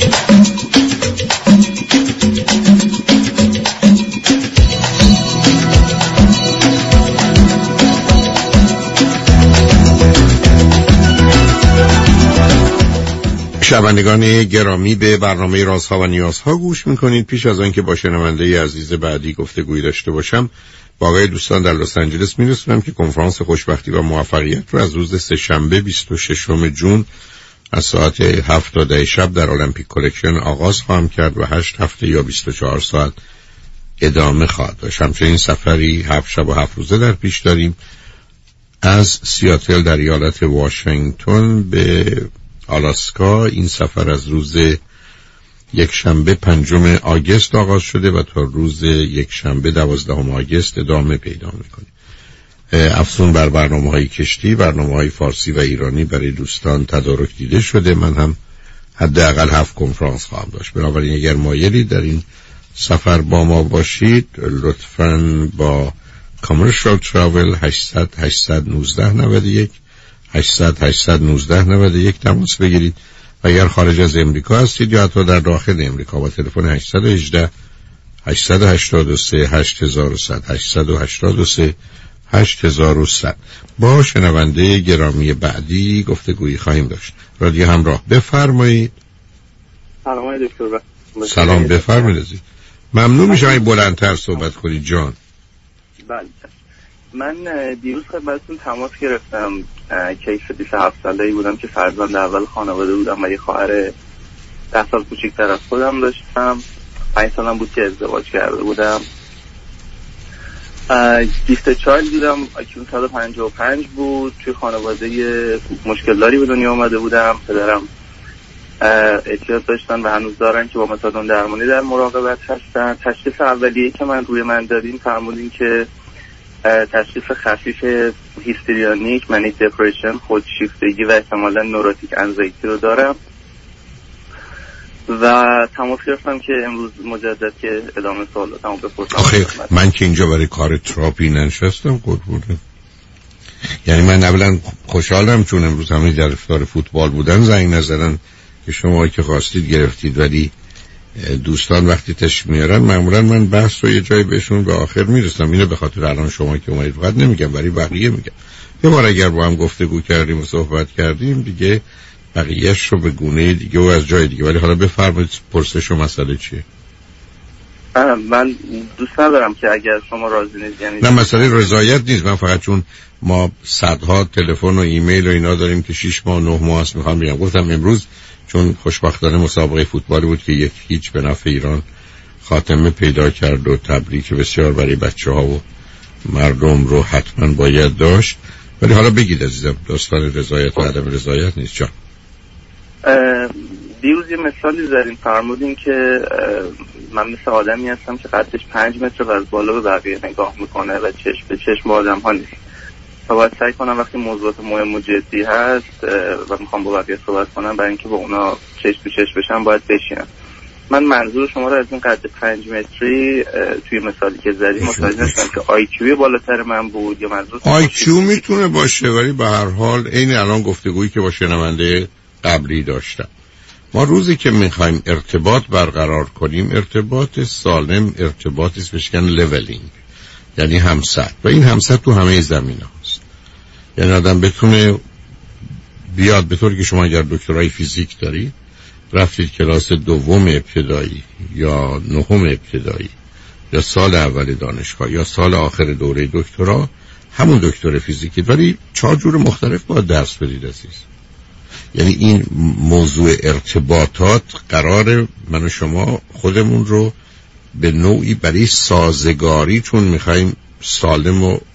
شنوندگان گرامی به برنامه رازها و نیازها گوش میکنید. پیش از آنکه با شنونده عزیز بعدی گفتگویی داشته باشم با آقای دوستان در لس آنجلس میرسونم که کنفرانس خوشبختی و موفقیت رو از روز سه‌شنبه بیست و ششم ژوئن از ساعت هفت تا ده شب در المپیک کلکشن آغاز خواهم کرد و هشت هفته یا بیست و چهار ساعت ادامه خواهد داشت. همچنین سفری هفت شب و هفت روزه در پیش داریم از سیاتل در ایالت واشنگتن به آلاسکا. این سفر از روز یک شنبه پنجم آگوست آغاز شده و تا روز یک شنبه دوازدهم آگوست ادامه پیدا میکنه. افزون بر برنامه‌های کشتی، برنامه‌های فارسی و ایرانی برای دوستان تدارک دیده شده. من هم حداقل هفت کنفرانس خواهم داشت. بنابراین اگر مایلی در این سفر با ما باشید لطفاً با کامرشال تراول هشتصد هشتصد و نوزده نود و یک هشتصد هشتصد و نوزده نود و یک تماس بگیرید و اگر خارج از امریکا هستید یا حتی در داخل امریکا با تلفن هشت یک هشت هشت هشت سه هشت صفر صفر هشت هشت سه هشت صفر صفر. با شنونده گرامی بعدی گفتگویی خواهیم داشت. رادیو همراه، بفرمایید. سلام دکتر. سلام، بفرمایید. ممنون میشم این بلندتر صحبت کنید جان. بله من دیروز خدمتتون تماس گرفتم. کیس بیست و هفت ساله‌ای بودم که فرزند اول خانواده بودم و یه خواهر ده سال کوچیک‌تر از خودم داشتم. پنج سالم بود که ازدواج کرده بودم. گیفت چایلد بودم. آیکیو صد و پنجاه و پنج بود. توی خانواده مشکل داری به دنیا آمده بودم. پدرم اعتیاد داشتن و هنوز دارن که با متادون درمانی در مراقبت هستن. تشخیص اولیه‌ای که من روی من دادیم فرمودین که تشخیص خفیف هیستریونیک، منیک دپرشن، خودشیفتگی و احتمالاً نوروتیک انزایتی رو دارم و تماس گرفتم که امروز مجدد که ادامه سوالاتمو بپرسم. آخه من که اینجا برای کار تراپی ننشستم قربونه. یعنی من اولا خوشحالم چون امروز همه در افطار فوتبال بودن زنگ نزدن که شما که خواستید گرفتید، ولی دوستان وقتی تشریف میارن معمولا من بحث رو یه جایی بهشون به آخر میرسم. اینو به خاطر الان شما که اومدید فقط نمیگم، ولی بقیه میگم. یه بار اگر با هم گفتگو کردیم و صحبت کردیم دیگه بقیه‌اش رو به گونه دیگه و از جای دیگه. ولی حالا بفرمایید پرسش و مسئله چیه؟ من دوست ندارم که اگر شما راضی نیست، یعنی نه مسئله رضایت نیست. من فقط چون ما صدها تلفن و ایمیل و اینا داریم که شش ماه نه ماه است میخوام بگم. گفتم امروز چون خوشبختانه مسابقه فوتبالی بود که یک هیچ به نفع ایران خاتمه پیدا کرد و تبریک بسیار برای بچه‌ها و مردم رو حتما باید داشت. ولی حالا بگید عزیزم، داستان رضایت و عدم رضایت نیست. جان دیروز یه مثالی زدین، فرمودین که من مثل آدمی هستم که قدش پنج متر و از بالا به بقیه نگاه میکنه و چشم به چشم آدم ها نیست و باید سعی کنم وقتی موضوعات مهم و جدی هست و میخوام با بقیه صحبت کنم برای اینکه با اونا چشم به چشم بشم باید بشینم. من منظور شما رو از این قد پنج متری توی مثالی که زدی متوجه نشدم که آی کیو بالاتر من بود یا منظور آی کیو میتونه باشه، ولی به هر حال این الان گفتگویی که با شنونده قبلی داشتم، ما روزی که میخوایم ارتباط برقرار کنیم ارتباط سالم ارتباطی است بهش میگن لولینگ، یعنی همسط، و این همسط تو همه زمینه هست. یعنی آدم بتونه بیاد به طوری که شما اگر دکترای فیزیک دارید رفتید کلاس دوم ابتدایی یا نهم ابتدایی یا سال اول دانشگاه یا سال آخر دوره دکترا همون دکتر فیزیکی، ولی چهار جور مختلف باید درس بدید عزیز. یعنی این موضوع ارتباطات قرار من و شما خودمون رو به نوعی برای سازگاری، چون میخوایم سالم و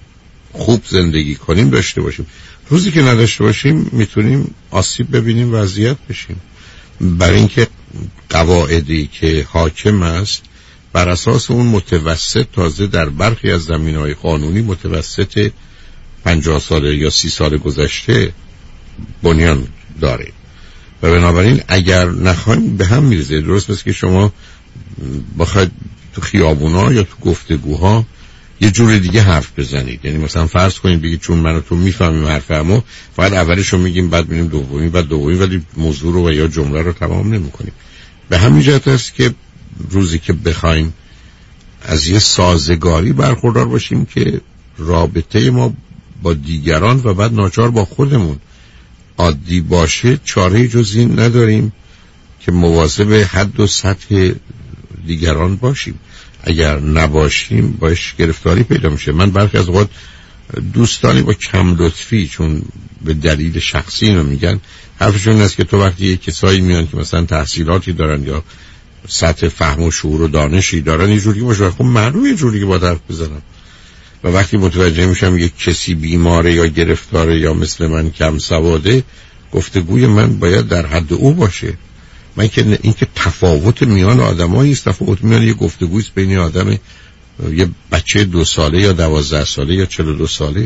خوب زندگی کنیم، داشته باشیم. روزی که نداشته باشیم میتونیم آسیب ببینیم و اذیت بشیم. برای اینکه قواعدی که حاکم است بر اساس اون متوسط، تازه در برخی از زمینه‌های قانونی متوسط پنجاه ساله یا سی سال گذشته بنیان داره و بنابراین اگر نخوایم به هم میرزه. درست مثل که شما بخواید تو خیابونا یا تو گفتگوها یه جور دیگه حرف بزنید، یعنی مثلا فرض کنید بگید چون من و تو میفهمیم حرفمو، فقط اولشو میگیم بعد میریم دومی بعد دومی، ولی موضوع رو و یا جمله رو تمام نمیکنیم. به همین جهت است که روزی که بخوایم از یه سازگاری برخوردار باشیم که رابطه ما با دیگران و بعد ناچار با خودمون عادی باشه، چاره جز این نداریم که مواظب حد و سطح دیگران باشیم. اگر نباشیم باش گرفتاری پیدا میشه. من برخی از اوقات دوستانی با کم لطفی، چون به دلیل شخصی اینو میگن، حرفشون این است که تو وقتی یک کسایی میان که مثلا تحصیلاتی دارن یا سطح فهم و شعور و دانشی دارن یه جوری باشه، خب معلومه یه جوری که باید حرف بزنم. و وقتی متوجه میشم یک کسی بیماره یا گرفتاره یا مثل من کم سواده، گفتگوی من باید در حد او باشه. من که این که تفاوت میان آدمایی است، تفاوت میان یه گفتگویی است بین آدم یه بچه دو ساله یا دوازده ساله یا چهل و دو ساله،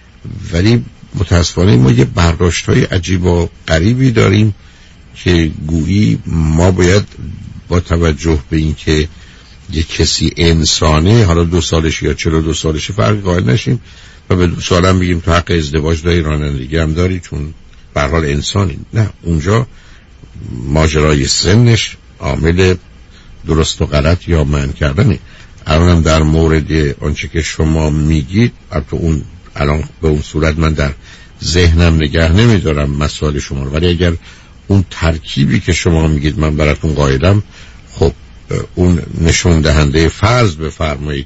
ولی متاسفانه ما یه برداشت‌های عجیب و غریبی داریم که گویی ما باید با توجه به این که یه کسی انسانه، حالا دو سالش یا چهل و دو سالش، فرق قائل نشیم و به دو سالم بگیم تو حق ازدواج داری، رانندگی هم داری، چون به هر حال انسانی. نه، اونجا ماجرای سنش عامل درست و غلط یا منع کردنه. الانم در مورد آنچه که شما میگید، البته اون الان به اون صورت من در ذهنم نگه نمیدارم مسائل شما رو، ولی اگر اون ترکیبی که شما میگید من براتون قائلم، خب اون نشون دهنده فرض بفرمایید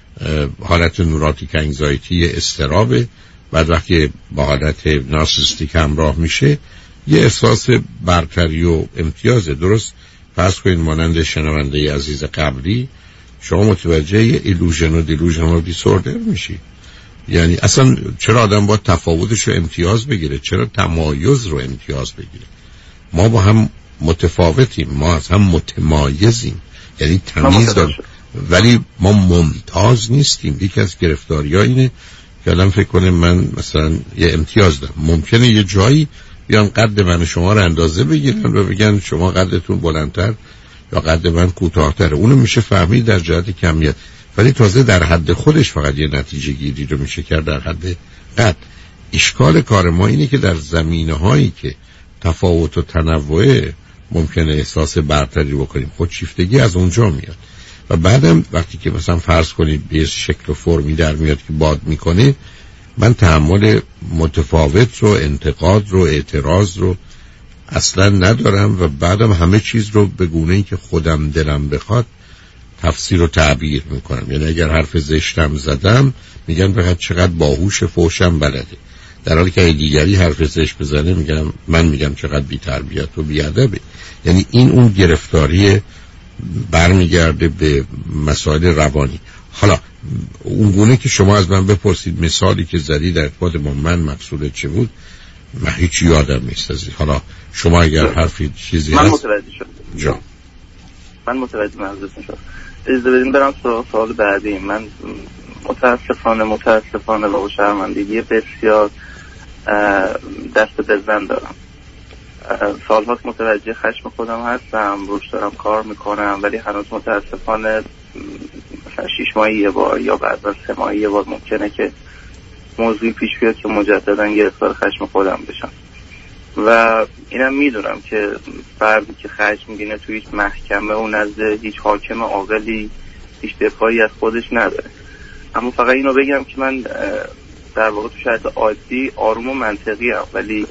حالت نوراتیک انگزایتی استرابه، بعد وقتی با حالت نارسیسیستیک همراه میشه یه احساس برتری و امتیازه. درست فرض کنید مانند شنونده عزیز قبلی شما متوجه یه ایلوژن و دیلوژنال دیسوردر میشی. یعنی اصلا چرا آدم باید تفاوتش رو امتیاز بگیره؟ چرا تمایز رو امتیاز بگیره؟ ما با هم متفاوتیم، ما از هم متمایزیم، یعنی تمیز داریم، ولی ما ممتاز نیستیم. یکی از گرفتاری‌ها اینه که آدم فکر کنه من مثلا یه امتیاز دارم. ممکنه یه جایی بیان قد من شما رو اندازه بگیرن و بگن شما قدتون بلندتر یا قد من کوتاه‌تره. اونو میشه فهمید در جهت کمیت، ولی تازه در حد خودش فقط یه نتیجه گیری رو میشه کرد در حد قد. اشکال کار ما اینه که در زمینه‌هایی که تفاوت و تنوع ممکنه احساس برتری بکنیم، خودشیفتگی از اونجا میاد. و بعدم وقتی که مثلا فرض کنید به شکل و فرمی در میاد که باد میکنه، من تحمل متفاوت رو، انتقاد رو، اعتراض رو اصلا ندارم و بعدم همه چیز رو به گونه‌ای که خودم دلم بخواد تفسیر و تعبیر میکنم. یعنی اگر حرف زشتم زدم میگن فقط چقدر باهوش، فوشم بلده، در حالی که دیگری حرف زشت بزنه میگم من میگم چقدر بی تربیت و بی ادبه. یعنی این اون گرفتاری برمیگرده به مسائل روانی. حالا اون گونه که شما از من بپرسید مثالی که زدی در ارتباط با من مقصود چه بود، من هیچ یادم نیست از این. حالا شما اگر حرفی چیزی من هست متوجه شدم. جا من متوجه منظورتون شد. اجازه بدین برم سوال, سوال بعدی. من متاسفانه متاسفانه با شرمندگی بسیار دست به زن دارم. سالهاست متوجه خشم خودم هستم، روش دارم کار میکنم، ولی هنوز متاسفانه مثلا شیش ماهی یه بار یا بعد از سه ماهی یه بار ممکنه که موضوعی پیش بیاد که مجددا گرفتار خشم خودم بشم. و اینم میدونم که فردی که خشم میگیره توی هیچ محکمه و نزد هیچ حاکم عاقلی هیچ دفاعی از خودش نداره. اما فقط اینو بگم که من در واقع تو شرایط عادی آروم و منطقی ام، ولی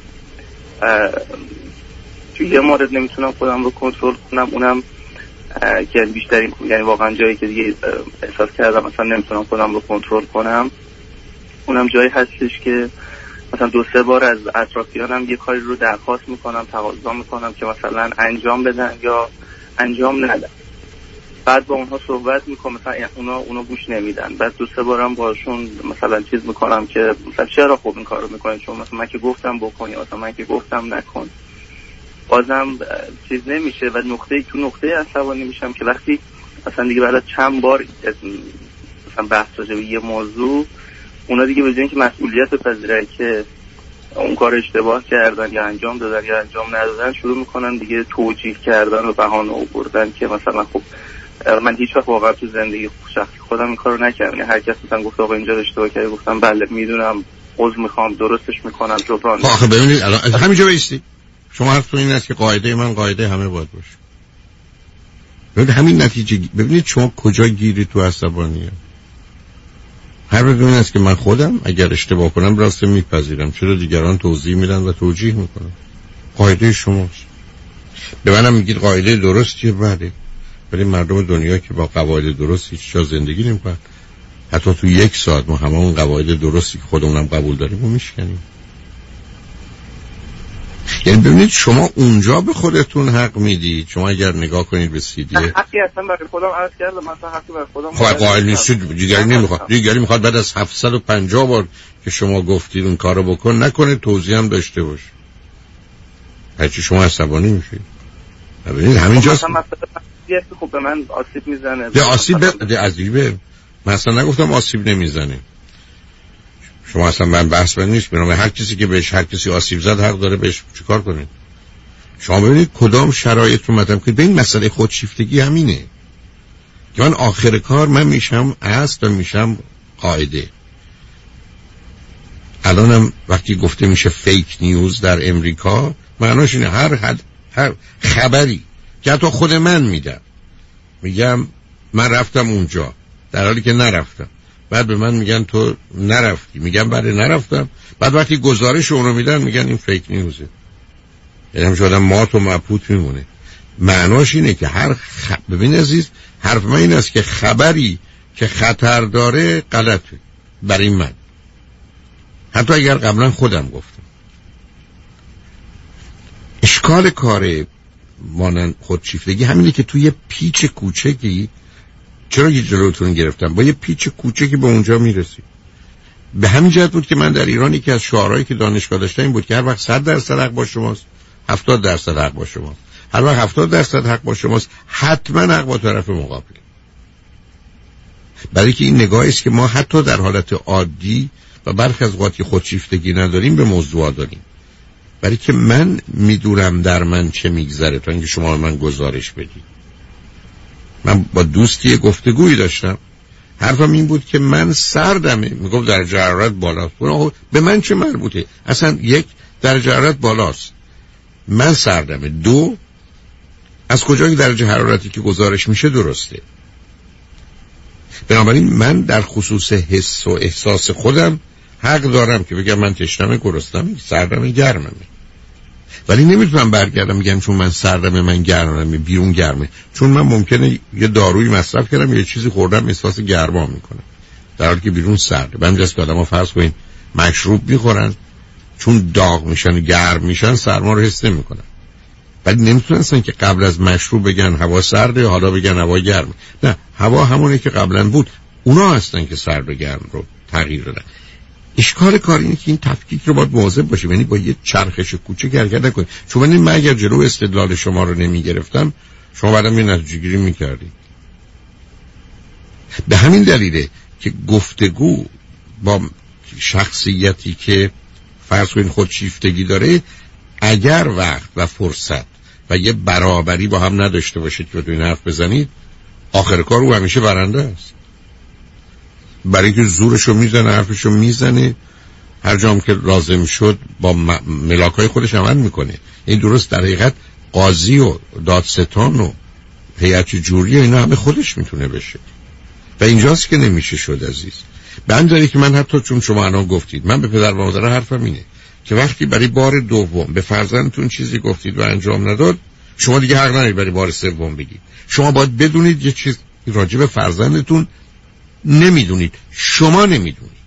توی یه مورد نمیتونم خودم رو کنترل کنم، اونم که بیشتر یعنی واقعا جایی که دیگه احساس کردم مثلا نمیتونم خودم رو کنترل کنم، اونم جایی هستش که مثلا دو سه بار از اطرافیانم یه کاری رو درخواست میکنم، تقاضا میکنم که مثلا انجام بدن یا انجام ندن. بعد با اونها صحبت میکنم، مثلا اونا اونا گوش نمیدن. بعد دو سه بارم باشون مثلا چیز میکنم که مثلا چرا خوب این کارو میکنین، چون مثلا من که گفتم بکنی، مثلا من که گفتم نکن. بازم چیز نمیشه و نقطه تو نقطه عصبانی میشم که وقتی مثلا دیگه بعد چند بار مثلا بحث راجع به یه موضوع اونا دیگه به جای اینکه مسئولیت بپذیرن که اون کار اشتباه کردن یا انجام دادن یا انجام ندادن، شروع میکنن دیگه توجیه کردن و بهانه آوردن که مثلا خب من هیچ وقت واقعا تو زندگی شخصی خودم این کارو نکردم. هر کس مثلا گفت آقا اینجا اشتباه کردی، گفتم بله میدونم، عذر میخوام، درستش میکنم، جبران. آخه ببینید الان همینجا بایستی. شما حرفتون این است که قاعده من قاعده همه باید باشه. ببینید همین نتیجه. ببینید شما کجا گیری تو عصبانیه. هر بدون است که من خودم اگر اشتباه کنم راست میپذیرم، چرا دیگران توضیح میدن و توجیه میکنن. قاعده شماست. به منم میگید قاعده درستیه، بله، ولی مردم دنیا که با قواعد درست هیچ جا زندگی نمیکنن. حتی تو یک ساعت ما همه اون قواعد درستی که خودمونم قبول داریم و میشکنیم. یعنی ببینید شما اونجا به خودتون حق میدید. شما اگر نگاه کنید به سی دی حقی اصلا برای خودم عرض کردم، مثلا حقی برای خودم خب قائل نیستید، دیگری نمیخواد. دیگری میخواد بعد از هفتصد و پنجاه بار که شما گفتید اون کارو بکن نکنه، توضیح هم داشته باشه. هرچی شما عصبانی میشید. ببینید همینجاست. مثلا مثلا خب به من آسیب میزنه. ده آسیب به عجیبه. مثلا نگفتم آسیب نمیزنه. شما اصلا من بحث من نیست. برای هر کسی که بهش هر کسی آسیب زد حق داره بهش چیکار کنه. شما ببینید کدام شرایط رو مطرح کنید. به این مسئله خودشیفتگی همینه که من آخر کار من میشم اصل و میشم قاعده. الانم وقتی گفته میشه فیک نیوز در امریکا، معناش اینه هر حد هر خبری که حتی خود من میدم میگم من رفتم اونجا در حالی که نرفتم، بعد به من میگن تو نرفتی، میگم بله نرفتم، بعد وقتی گزارش اونو میدن میگن این فیک نیوزه. یعنی همچه آدم مات و مبهوت میمونه. معناش اینه که هر خ... ببین عزیز، حرف من این است که خبری که خطر داره غلطه برای من، حتی اگر قبلا خودم گفتم. اشکال کار مانند خودشیفتگی همینه که توی پیچ کوچکی، چرا یه جلوتون گرفتم، با یه پیچ کوچکی به اونجا میرسی. به همین جهت بود که من در ایران یکی از شعارهایی که دانشگاه داشتم این بود که هر وقت صد درصد حق با شماست هفتاد درصد حق با شماست. هر وقت هفتاد درصد حق با شماست حتما حق با طرف مقابل. برای که این نگاهی است که ما حتی در حالت عادی و برخی از اوقات خودشیفتگی نداریم به موضوع داریم. برای که من میدونم در من چه میگذره تا اینکه شما من گزارش بدید. من با دوستی گفتگویی داشتم، حرفم این بود که من سردمه، میگفت درجه حرارت بالاست. به من چه مربوطه؟ اصلا یک، درجه حرارت بالاست، من سردمه. دو، از کجای درجه حرارتی که گزارش میشه درسته؟ بنابراین من در خصوص حس و احساس خودم حق دارم که بگم من تشنمه، گرسنمه، سردمه، گرممه. ولی نمیتونم برگردم میگم چون من سردمه من گرممه بیرون گرمه، چون من ممکنه یه دارویی مصرف کردم یه چیزی خوردم احساس گرما میکنه در حالی که بیرون سرده. من جست که آدم ها فرض کنین مشروب میخورن چون داغ میشن گرم میشن سرما رو حس نمیکنن، ولی نمیتونستن که قبل از مشروب بگن هوا سرده حالا بگن هوا گرمه. نه، هوا همونه که قبلا بود. اونا هستن که سرد و گرم رو تغییر دادن. اشکال کار اینه که این تفکیک رو باید مواظب باشیم، یعنی با یه چرخش کوچیک حرکت نکنیم. چون من اگر جلو استدلال شما رو نمی گرفتم شما بعدم یه نتیجه گیری میکردید. به همین دلیله که گفتگو با شخصیتی که فرض کنید خودشیفتگی داره، اگر وقت و فرصت و یه برابری با هم نداشته باشید که بتونید حرف بزنید، آخر کار او همیشه برنده است. برای که زورشو میزنه، حرفشو میزنه، هر جام که لازم شد با ملاکای خودش عمل میکنه. این درست در حقیقت قاضی و دادستان و هیئت جوری اینا همه خودش میتونه بشه و اینجاست که نمیشه شد عزیز. به همین که من حتی چون شما الان گفتید، من به پدر و مادر حرفم اینه که وقتی برای بار دوم به فرزندتون چیزی گفتید و انجام نداد، شما دیگه حق ندارید برای بار سوم بگید. شما باید بدونید یه چیز راجع به فرزندتون نمیدونید، شما نمیدونید.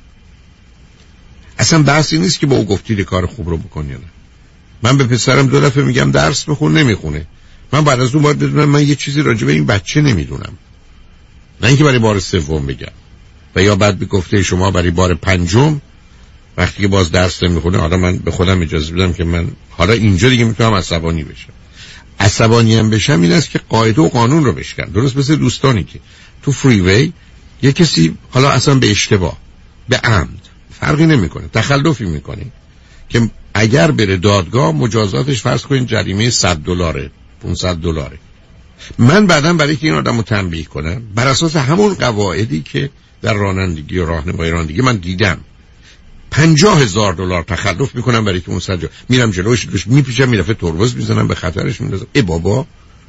اصلا بحثی نیست که با او گفتید کار خوب رو بکن یا نه. من به پسرم دو دفعه میگم درس بخون، نمیخونه. من بعد از اون باید بدونم من یه چیزی راجع به این بچه نمیدونم، نه اینکه برای بار سوم بگم. و یا بعد به گفته شما برای بار پنجم وقتی که باز درس نمیخونه، حالا من به خودم اجازه بدم که من حالا اینجا دیگه میتونم عصبانی بشم. عصبانی هم بشم این است که قاعده و قانون رو بشکن. درست مثل دوستانی که تو فریوی یه کسی حالا اصلا به اشتباه، به عمد، فرقی نمیکنه، تخلفی میکنه که اگر بره دادگاه مجازاتش فرض کنین جریمه صد دلاره، پانصد دلاره. من بعداً برای که این آدمو تنبیه کنم بر اساس همون قواعدی که در رانندگی و راهنمایی رانندگی من دیدم، پنجاه هزار دلار تخلف میکنم برای که اون سجا میرم جلوش دوش میپیچم، میرفه ترمز میزنم، به خطرش میندازم. ای بابا،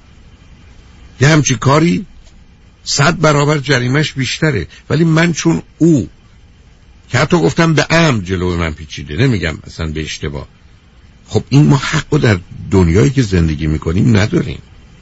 یه همچی کاری صد برابر جریمش بیشتره. ولی من چون او که حتی گفتم به عمد جلو من پیچیده، نمیگم اصلا به اشتباه، خب این ما حقو در دنیایی که زندگی میکنیم نداریم.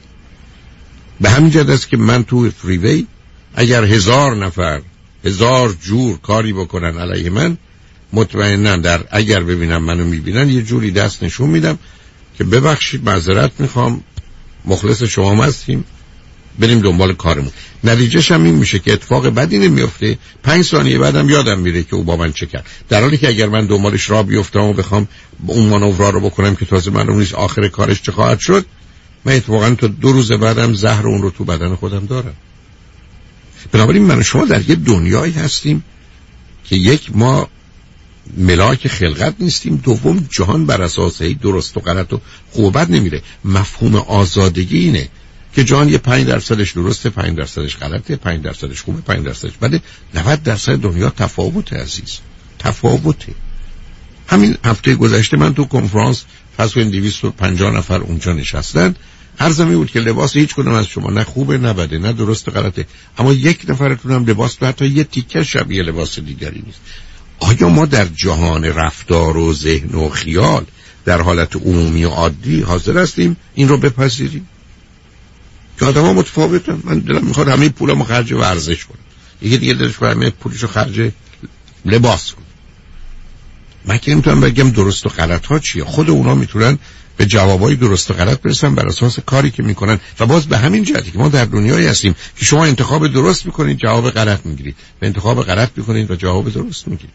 به همین جهت است که من تو فریوی اگر هزار نفر هزار جور کاری بکنن علیه من، مطمئنن در اگر ببینم منو میبینن یه جوری دست نشون میدم که ببخشید، معذرت میخوام، مخلص شما هستیم، بریم دنبال کارمون. نتیجهش هم این میشه که اتفاق بدی نمیفته، پنج ثانیه بعدم یادم میره که او با من چه کرد. در حالی که اگر من دنبالش راه بیفتم و بخوام اون مانورا رو بکنم که تازه معلوم نیست آخر کارش چه خواهد شد، من اتفاقا تا دو روز بعدم زهر اون رو تو بدن خودم دارم. بنابراین من و شما در یه دنیایی هستیم که یک، ما ملاک خلقت نیستیم، دوم جهان بر اساس درست و غلط و خوب و بد نمیره. مفهوم آزادگی اینه که جهان یه پنج درصدش درسته، پنج درصدش غلطه، پنج درصدش خوبه، پنج درصدش بده، نود درصد دنیا تفاوته عزیز، تفاوته. همین هفته گذشته من تو کنفرانس فرض کنید دویست و پنجاه نفر اونجا نشستن، عرض می بود که لباس هیچ کدوم از شما نه خوبه نه بده، نه درست و غلطه، اما یک نفرتون هم لباس تو حتی یه تیکه شبیه لباس دیگری نیست. آیا ما در جهان رفتار و ذهن و خیال در حالت عمومی و عادی حاضر هستیم این رو بپذیریم که آدم ها متفاوتن؟ من دلم میخواد همه پولمو خرج ورزش کنم، یکی دیگه دلش میخواد همه پولشو خرج لباس کنم. من که نمیتونم بگم درست و غلط ها چیه، خود اونا میتونن به جوابای درست و غلط برسن بر اساس کاری که میکنن. و باز به همین جهتی که ما در دنیایی هستیم که شما انتخاب درست میکنید جواب غلط میگیرید و انتخاب غلط میکنید و جواب درست میگیرید.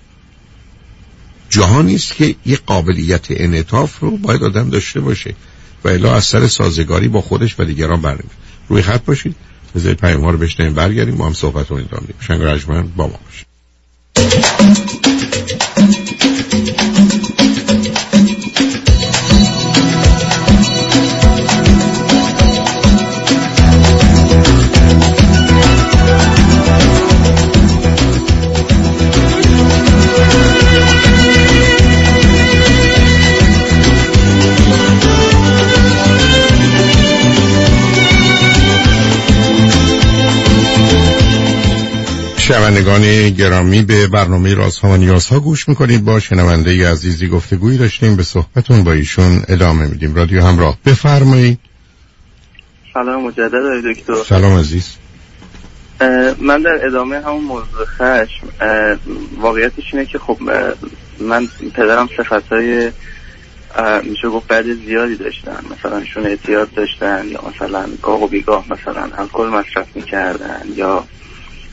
جهانی است که یه قابلیت انعطاف رو باید آدم داشته باشه و الا از سر سازگاری با خودش و دیگران برنمیاد. روی خط باشید، بذارید پیام‌ها رو بشنویم، برگردیم با هم صحبت رو ادامه بدیم. شنگ رجمن با ما باشید. شنوندگان گرامی، به برنامه رازها و نیازها گوش میکنید. با شنونده عزیزی گفتگویی داشتیم، به صحبتون با ایشون ادامه میدیم. رادیو همراه، بفرمایید. سلام مجدد آقای دکتر. سلام عزیز. من در ادامه همون موضوع خشم، واقعیتش اینه که خب من پدرم صفتای میشه گفت بعد زیادی داشتن، مثلا ایشون اعتیاد داشتن یا مثلا گاه و بیگاه مثلا الکل مصرف میکردن یا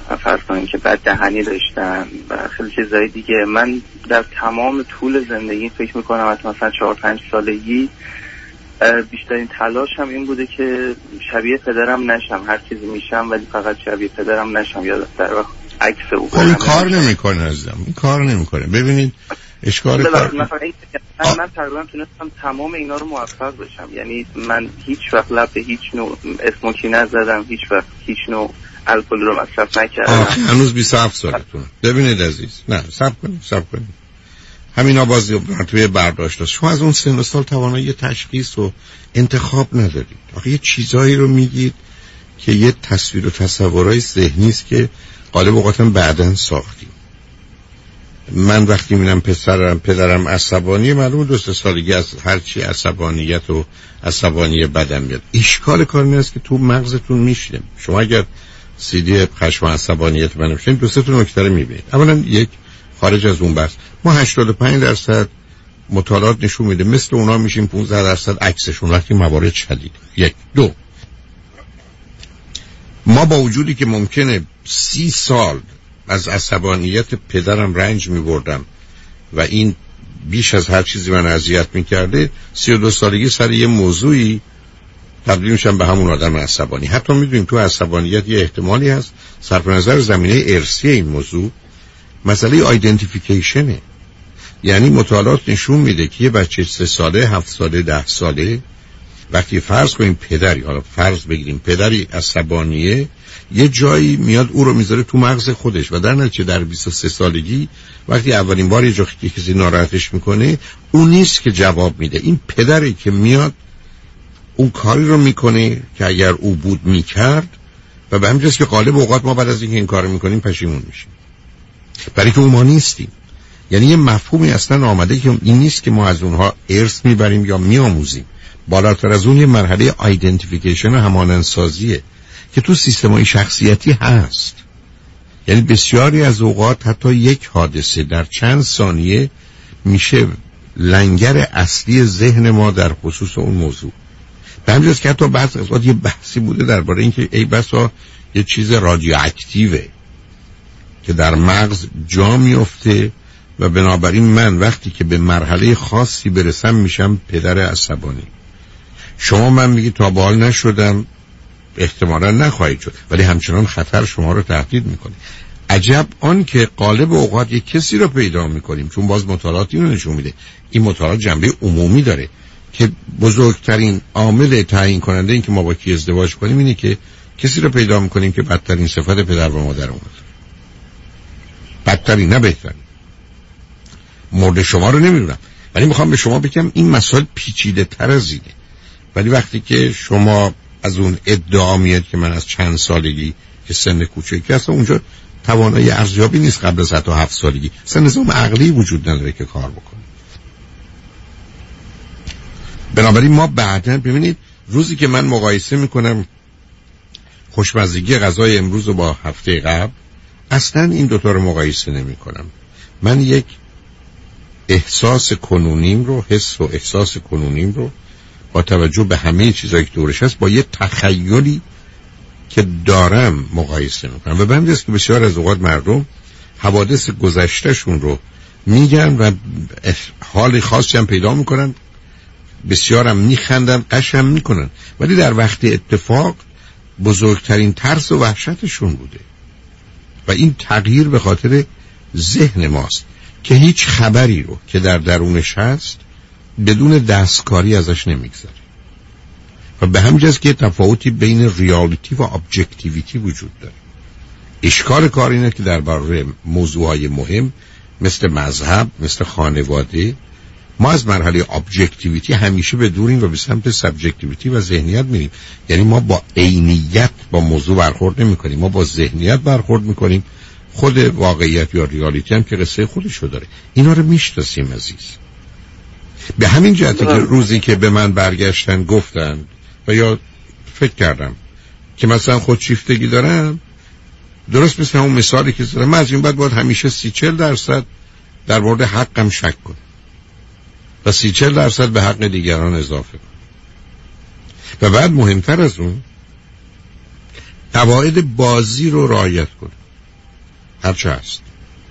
فرض کنیم که بد دهنی داشتن و خیلی چیزای دیگه. من در تمام طول زندگی فکر میکنم از مثلا چهار پنج سالگی بیشترین تلاشم این بوده که شبیه پدرم نشم. هر چیزی میشم ولی فقط شبیه پدرم نشم یا در واقع عکس او. این کار نمیکنه عزیزم، این کار نمیکنه. ببینید اشکال کار من من تقریبا تونستم تمام اینا رو موفق بشم. یعنی من هیچ وقت لب به هیچ نوع اسموکی نزدم، هیچ وقت هیچ نوع الکل رو مصرف نکردم. هنوز بیست و هفت سالتونه. ببینید عزیز، نه صبر کنید صبر کنید، همینا بازی توی برداشت است. شما از اون سن و سال توانایی تشخیص و انتخاب ندارید. آخه یه چیزایی رو میگید که یه تصویر و تصورای ذهنی است که غالب اوقاتم بعداً ساختیم. من وقتی میبینم پسرم پدرم عصبانی، معلومه دو سه سالگی از هر چی عصبانیت و عصبانی بدن میاد. اشکال کار این است که تو مغزتون میشینه. شما اگر سی دی خشم و عصبانیت منو بشین دو سه تا نکته رو میبینید. اولا یک، خارج از اون بحث، ما هشتاد و پنج درصد مطالعات نشون میده مثل اونا میشیم پانزده درصد عکسشون وقتی موارد شدید. یک. دو، ما با وجودی که ممکنه سی سال از عصبانیت پدرم رنج میبردم و این بیش از هر چیزی من اذیت میکرده، سی و دو سالگی سر یه موضوعی تبدیل میشم به همون آدم عصبانی. حتی میدونیم تو عصبانیت یه احتمالی هست صرف نظر زمینه ارثی این موضوع مسئله آیدنتیفیکیشنه. یعنی مطالعات نشون میده که یه بچه سه ساله، هفت ساله، ده ساله وقتی فرض کنیم پدری، حالا فرض بگیریم پدری عصبانیه، یه جایی میاد او رو میذاره تو مغز خودش و در نتیجه در بیست و سه سالگی وقتی اولین بار یه جا کسی ناراحتش میکنه، اون نیست که جواب میده، این پدری که میاد اون کاری رو میکنه که اگر او بود میکرد و به همین جاست که غالب اوقات ما بعد از اینکه این کار رو میکنیم پشیمون میشیم، برای که اون ما نیستیم. یعنی یه مفهومی اصلا آمده که این نیست که ما از اونها ارث میبریم یا میآموزیم. بالاتر از اون یه مرحله آیدنتیفیکیشن و همانندسازیه که تو سیستمای شخصیتی هست. یعنی بسیاری از اوقات حتی یک حادثه در چند ثانیه میشه لنگر اصلی ذهن ما در خصوص اون موضوع. به همین جاست که حتی بعض از اوقات یه بحثی بوده درباره اینکه ای بسا یه چیز رادیواکتیوه که در مغز جا میفته و بنابراین من وقتی که به مرحله خاصی برسم میشم پدر عصبانی. شما من میگی تا به حال نشدم، احتمالا نخواهید شد، ولی همچنان خطر شما رو تهدید میکنه. عجب آن که غالب اوقات یک کسی رو پیدا میکنیم، چون باز مطالعات اینو نشون میده، این مطالعات جنبه عمومی داره که بزرگترین عامل تعیین کننده این که ما با کی ازدواج کنیم اینه که کسی رو پیدا میکنیم که بدترین صفت پدر و مادر اون داره. بدترین نه بهترین. مورد شما رو نمیدونم، ولی میخوام به شما بگم این مسائل پیچیده تر از اینه. ولی وقتی که شما از اون ادعا میاد که من از چند سالگی که سن کوچکی هستم، اونجا توانایی ارزیابی نیست قبل از حتی هفت سالگی، اصلا نظام عقلی وجود نداره که کار بکنه. بنابراین ما بعدا ببینید روزی که من مقایسه میکنم خوشمزگی غذای امروز رو با هفته قبل، اصلا این دوتا رو مقایسه نمی کنم. من یک احساس کنونیم رو، حس و احساس کنونیم رو با توجه به همه چیزایی که دورش هست با یه تخیلی که دارم مقایسه میکنم. و به همین جاست که بسیار از اوقات مردم حوادث گذشتهشون رو میگن و حال خاصی هم پیدا میکنن، بسیارم میخندن، قشم میکنن، ولی در وقت اتفاق بزرگترین ترس و وحشتشون بوده. و این تغییر به خاطر ذهن ماست که هیچ خبری رو که در درونش هست بدون دستکاری ازش نمیگذره. و به همین جاست که تفاوتی بین ریالیتی و ابجکتیویتی وجود داره. اشکال کار اینه که درباره موضوعهای مهم مثل مذهب، مثل خانواده، ما از مرحله ابجکتیویتی همیشه به دوریم و به سمت سابجکتیویتی و ذهنیت میریم. یعنی ما با عینیت با موضوع برخورد نمی کنیم، ما با ذهنیت برخورد میکنیم. خود واقعیت یا ریالیتی هم که قصه خودشو داره. اینا رو میشناسیم عزیز. به همین جهته که روزی که به من برگشتن گفتن و یا فکر کردم که مثلا خودشیفتگی دارم، درست مثل اون مثالی که زدم، من از این بعد باید همیشه سی چل درصد در مورد حقم شک کنم و سی چل درصد به حق دیگران اضافه کنم. و بعد مهمتر از اون قواعد بازی رو رعایت کنم. هرچه هست.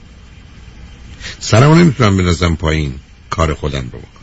سرمو نمیتونم بنازم پایین کار خودم رو بکنم.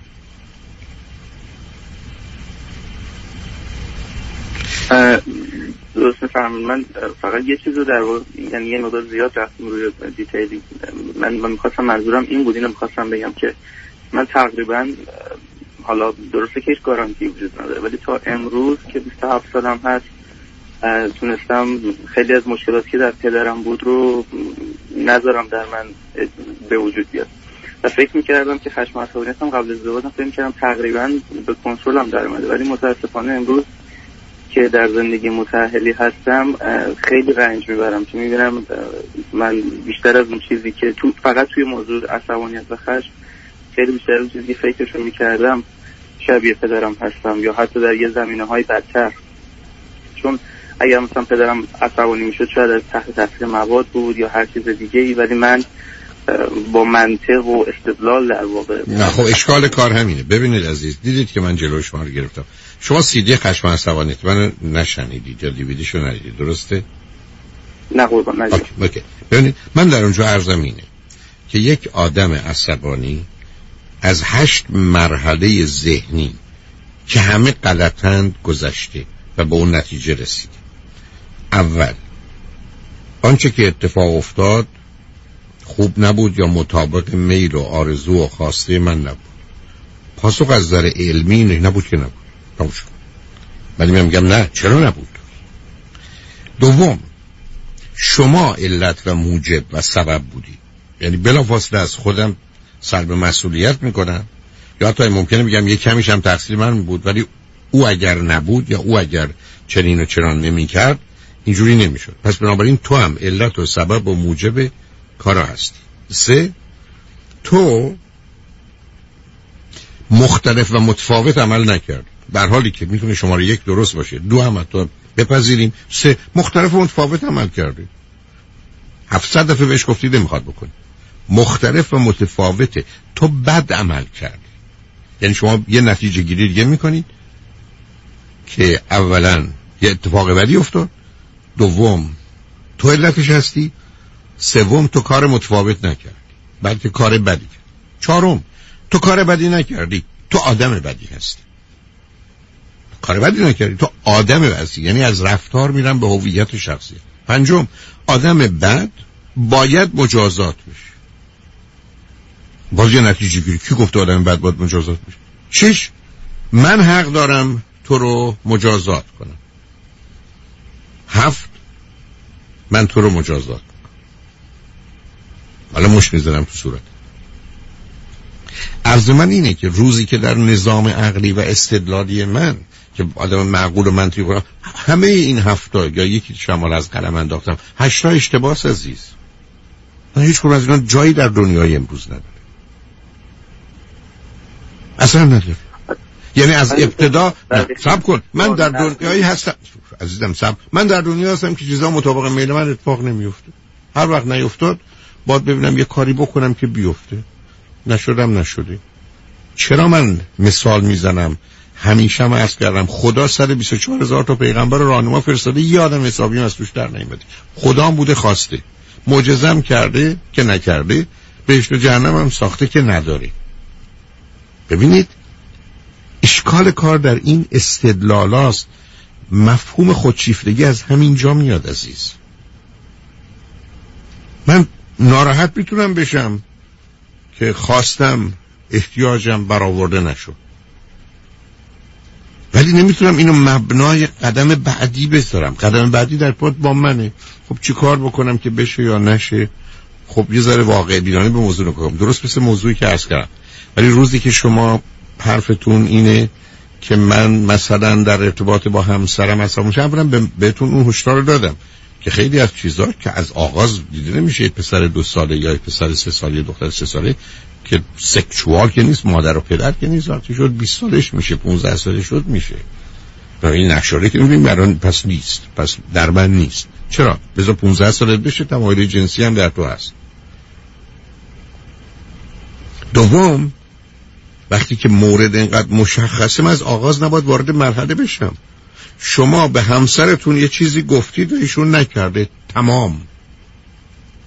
درست میفهمم. من فقط یه چیز رو در واقع، یعنی یه مقدار زیاد رفتم روی دیتیلی. من من میخواستم، منظورم این بود، اینو میخواستم بگم که من تقریبا، حالا درسته که هیچ گارانتی وجود نداره، ولی تا امروز که بیست و هفت سالم هست تونستم خیلی از مشکلاتی که در پدرم بود رو نذارم در من به وجود بیاد و فکر میکردم که خشم و عصبانیتم قبل ازدواجم فکر میکردم تقریبا به کنترلم در اومده، ولی متاسفانه امروز که در زندگی متأهلی هستم خیلی رنج میبرم که میبینم من بیشتر از اون چیزی که تو فقط توی موضوع عصبانیت و خشم، خیلی بیشتر از اون چیزی که فکرشو میکردم شبیه پدرم هستم، یا حتی در یه زمینه های بدتر. چون اگر مثلا پدرم عصبانی میشد شاید از تحت تاثیر مواد بود یا هر چیز دیگه ای، ولی من با منطق و استدلال در واقع. نه خب اشکال کار همینه. ببینید عزیز، دیدید که من جلوی شما رو گرفتم. شما سیدی خشم و عصبانیت من نشنیدید یا دیویدیشو ندیدید، درسته؟ نه قربان ندیدم. اوکی. ببینید من در اونجا عرضم اینه که یک آدم عصبانی از هشت مرحله ذهنی که همه غلطند گذشته و به اون نتیجه رسید. اول، آنچه که اتفاق افتاد خوب نبود یا مطابق میل و آرزو و خواسته من نبود. پاسخ از نظر علمی نبود که نبود، نبود. ولی من میگم نه، چرا نبود؟ دوم، شما علت و موجب و سبب بودی. یعنی بلافاصله از خودم سلب مسئولیت میکنم، یا حتی ممکنه میگم یک کمیش هم تقصیر من بود، ولی او اگر نبود یا او اگر چنین و چنان نمیکرد اینجوری نمیشد. پس بنابراین تو هم علت و سبب و موجب کارا هستی. سه، تو مختلف و متفاوت عمل نکرد، در حالی که میتونه شماره یک درست باشه، دو هم تو بپذیریم، سه مختلف و متفاوت عمل کرده. هفتصد دفعه بهش گفتی نمیخواد بکنی. مختلف و متفاوته، تو بد عمل کردی. یعنی شما یه نتیجه گیری دیگه میکنید که اولا یه اتفاق بدی افتاد، دوم تو علتش هستی، سوم تو کار متفاوت نکردی بلکه کار بدی کردی، چهارم تو کار بدی نکردی، تو آدم بدی هستی. کار بدی نکردی، تو آدم بدی، یعنی از رفتار میرم به هویت شخصی. پنجم، آدم بد باید مجازات بشه. باز یه نتیجه گیری، کی گفته آدم بد باید مجازات بشه؟ شش، من حق دارم تو رو مجازات کنم. هفت، من تو رو مجازات کنم. حالا مش میزنم تو صورت. عرض من اینه که روزی که در نظام عقلی و استدلالی من که آدم معقول و منطقی کنم همه این هفتا یا یکی شمال از قلم انداختم، هشتا اشتباه عزیز. من هیچ کنم از اینا جایی در دنیای امروز نداره، اصلا نداره. یعنی از ابتدا صبر کن، من در دنیایی هستم عزیزم، صبر، من در دنیا هستم که چیزا مطابق میل من اتفاق نمیفته. هر وقت نیفتاد باید ببینم یه کاری بکنم که بیفته. نشدم نشده. چرا من مثال میزنم؟ همیشه هم عرض کردم خدا صد و بیست و چهار هزار تا پیغمبر و راهنما فرستاده، یه آدم حسابی از توش در نیامده. خدا هم بوده خواسته، معجزه‌ام کرده که نکرده، بهشت و جهنم هم ساخته که نداره. ببینید اشکال کار در این استدلالاست. مفهوم خودشیفتگی از همین جا میاد عزیز. من ناراحت میتونم بشم که خواستم احتیاجم برآورده نشد، ولی نمیتونم اینو مبنای قدم بعدی بذارم. قدم بعدی در پات با منه. خب چی کار بکنم که بشه یا نشه؟ خب یه ذره واقع بینانه به موضوع نکنم، درست مثل موضوعی که عرض کردم. ولی روزی که شما حرفتون اینه که من مثلا در ارتباط با همسرم اصلا میشم، بهتون اون هشدار رو دادم که خیلی از چیزا که از آغاز دیده نمیشه، پسر دو ساله یا پسر سه ساله، دختر سه ساله که سکشوال که نیست، مادر و پدر که نیست، وقتی شد بیست سالش میشه، پانزده سالش شد میشه. این نشاره که میبینیم بران پس نیست، پس در من نیست. چرا؟ بذار پانزده سالت بشه، تمایل جنسی هم در تو هست. دوم، وقتی که مورد اینقدر مشخصه، من از آغاز نباید وارد مرحله بشم. شما به همسرتون یه چیزی گفتید و ایشون نکرده، تمام.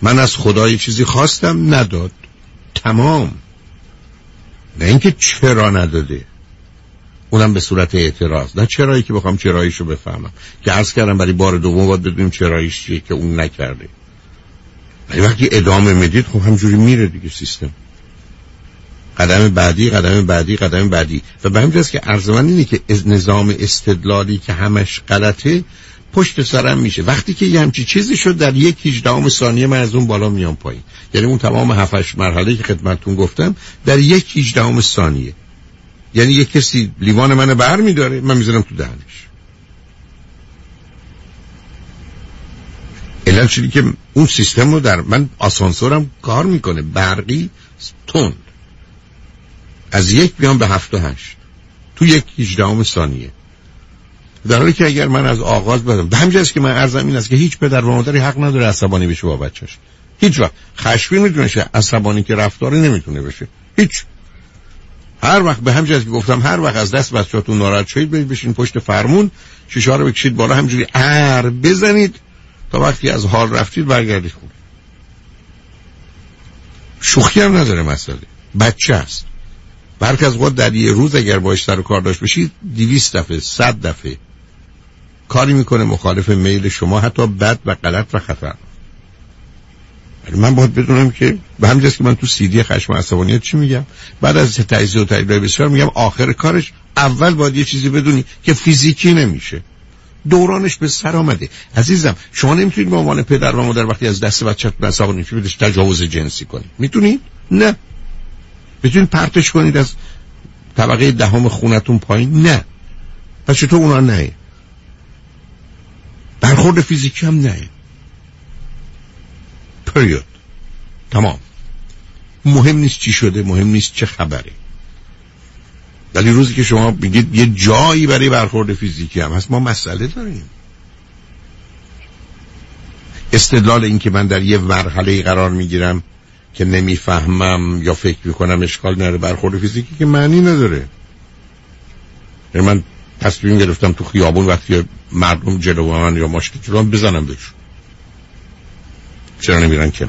من از خدای چیزی خواستم نداد، تمام. نه اینکه چرا نداده، اونم به صورت اعتراض، نه چرایی که بخوام چراییشو بفهمم، که عرض کردم برای بار دوم باید بدونیم چراییش چیه که اون نکرده. ولی وقتی ادامه میدید خب همجوری میره دیگه سیستم، قدم بعدی قدم بعدی قدم بعدی. و به همین جاست که عرض من اینه که نظام استدلالی که همش غلطه پشت سرم میشه. وقتی که یه همچی چیزی شد در یک هجدهم ثانیه من از اون بالا میام پایین، یعنی اون تمام هفتش مرحله که خدمتتون گفتم در یک هجدهم ثانیه. یعنی یک کسی لیوان منو بر میداره، من میذارم تو دهنش. علت شدی که اون سیستم رو در من آسانسورم کار میکنه برقی تند، از یک بیام به هفت و هشت تو یک هجدهم ثانیه، در حالی که اگر من از آغاز بدم. به همین جاست که من عرضم این است که هیچ پدر و مادری حق نداره عصبانی بشه با بچه‌ش. هیچ وقت خشمگین میتونه شه، عصبانی که رفتاری نمیتونه بشه. هیچ. هر وقت به همین جاست که گفتم هر وقت از دست بچه‌تون ناراحت شید برید بشین پشت فرمون، شیشه رو بکشید بالا، همینجوری ار بزنید تا وقتی از حال رفتید برگردید خونه. شوخی هم نداره مسئله، بچه است. برک از وقت در یه روز اگر باش سر و کار داشت بشید دویست دفعه صد دفعه کاری میکنه مخالف میل شما، حتی بد و غلط و خطر. من باید بدونم که به همین جاست که من تو سیدی خشم و عصبانیت چی میگم، بعد از تجزیه و تحلیل بسیار میگم آخر کارش اول باید یه چیزی بدونی که فیزیکی نمیشه، دورانش به سر آمده. عزیزم شما نمیتونید به عنوان پدر و مادر وقتی از دست بچه‌تون عصبانی شید بهش تجاوز جنسی کنید. میتونید؟ نه. میتونید پرتش کنید از طبقه دهم خونتون پایین؟ نه. پس چطور اونا نه؟ برخورد فیزیکی هم نه. پریود. تمام. مهم نیست چی شده، مهم نیست چه خبره. ولی روزی که شما بگید یه جایی برای برخورد فیزیکی هم هست، ما مسئله داریم. استدلال این که من در یه مرحله قرار میگیرم که نمیفهمم یا فکر میکنم اشکال نداره، برخورد فیزیکی که معنی نداره. یعنی من تصمیم گرفتم تو خیابون وقتی مردم جلو من یا ماشین جلو من بزنم بهشون، چرا نمیرن کنار؟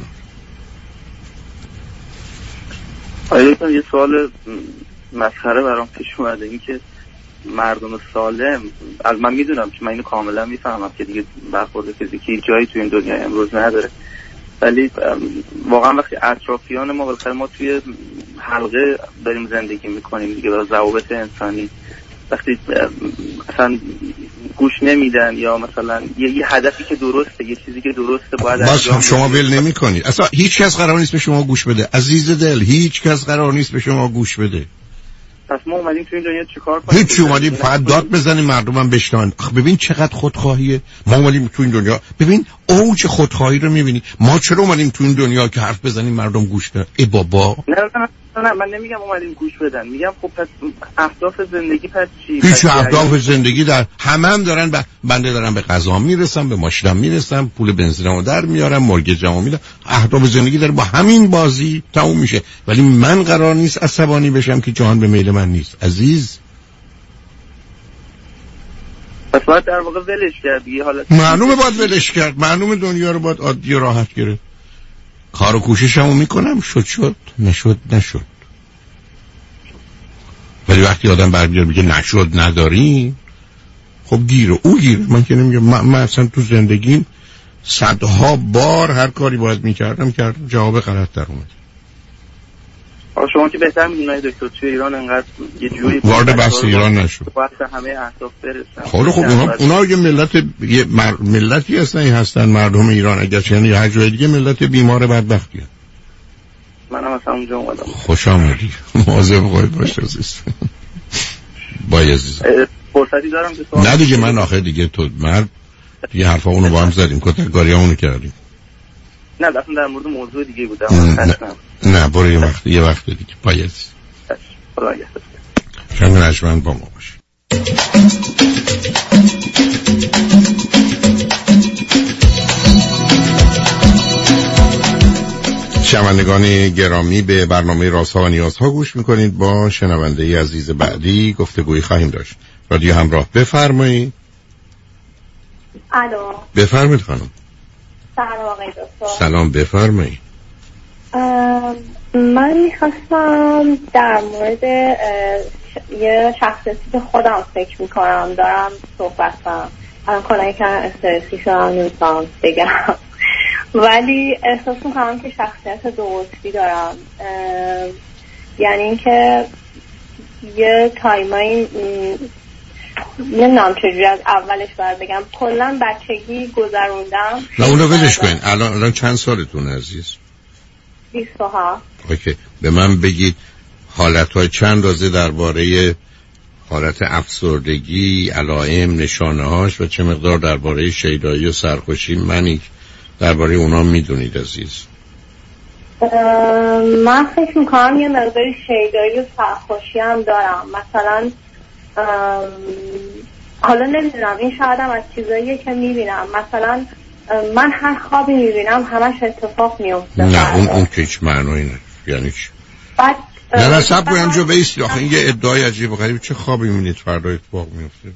آیا یه سوال مسخره برام پیش اومده، این که مردم سالم، از من میدونم که من اینو کاملا میفهمم که دیگه برخورد فیزیکی جایی تو این دنیا امروز نداره، ولی واقعا وقتی اطرافیان ما، بالاخره ما توی حلقه داریم زندگی میکنیم دیگه، برای ضوابط انسانی، وقتی اصلا گوش نمیدن یا مثلا یه, یه هدفی که درسته، یه چیزی که درسته باید باز شما ول نمی کنید. اصلا هیچ کس قرار نیست به شما گوش بده عزیز دل، هیچ کس قرار نیست به شما گوش بده. پس ما اومدیم تو این دنیا چیکار کنیم؟ هیچ، اومدیم فقط داد بزنیم مردمم بشنون. ببین چقدر خودخواهیه. ما اومدیم تو این دنیا، ببین اوج خودخواهی رو میبینی. ما چرا اومدیم تو این دنیا که حرف بزنیم مردم گوش بدن؟ ای بابا نه نه نه من نمیگم اومدیم گوش بدن، میگم خب پس اهداف زندگی پس چی؟ هیچ اهداف زندگی در همه هم دارن. ب... بنده دارم به غذا میرسم، به ماشینم میرسم، پول بنزینمو در میارم، مورگیجمو میدم. اهداف زندگی داره با همین بازی تموم میشه. ولی من قرار نیست عصبانی بشم که جهان به میل من نیست عزیز. پس باید در واقع ولش کرد یه حالت. معلومه باید ولش کرد، معلومه دنیا رو باید عادی و راحت گرفت. کار و کوششمو میکنم، شد شد، نشد نشد. ولی وقتی آدم برمیاد میگه نشد نداریم، خب گیره او گیره. من که نمیگم، من, من اصلا تو زندگیم صدها بار هر کاری باید میکردم کردم، جواب غلط در اومد. شما که بهتر میدونید دکتر توی ایران انقدر یه جوری وارد بحث ایران نشد، باید همه اهداف برسن. خب خب اونا اونا یه ملت یه مر... ملتی هستن هستن مردم ایران، اگر چه یعنی هر جای دیگه ملت بیمار بدبختی هست. منم اصلا اونجا اومدم. خوش آمدی. مواظب خودت باش عزیز. بای عزیز. فرصتی دارم که سوال نه دیگه من آخه دیگه تو مرد یه حرفا اونو با هم زدیم، کتککاریامونو کردیم. نه اصلا در مورد موضوع دیگه بودم. نه, نه برو یه وقت یه وقت دیگه بای عزیز. خدا نگهدار. شما نشمن با ما باش. شنوندگان گرامی به برنامه رازها و نیازها گوش میکنید. با شنونده ای عزیز بعدی گفتگویی خواهیم داشت. رادیو همراه، بفرمایید. الو. بفرمایید خانم. سلام آقای دکتر. سلام، بفرمایید. من میخواستم در مورد یه شخصیتی که خودم فکر میکنم دارم صحبت کنم. الان کنم که استرسی شدم نمیتونم بگم، ولی احساس میکنم که شخصیت دو قطبی دارم. یعنی اینکه یه تایمایی نمیدونم چجوری از اولش باید بگم، کلا بچگی گذروندم. نه اونو ولش کن. الان الان چند سالتون عزیز؟ بیست و هفت. اوکی، به من بگید حالتهای چند رازه درباره حالت افسردگی، علائم، نشانه‌هاش و چه مقدار درباره شیدایی و سرخوشی منیک درباره اونا میدونید عزیز؟ من فکر میکنم یه مقداری شیدایی و سرخوشی هم دارم. مثلا حالا نمیدونم، این شاید هم از چیزاییه که میبینم. مثلا من هر خوابی میبینم همش اتفاق میفته. نه اون اون که هیچ معنی نداره. یعنی چی؟ بعد نه نه سب باید همجا بیستی. آخه این یه ادعای عجیب و غریب. چه خوابی میبینید فردا اتفاق میفته؟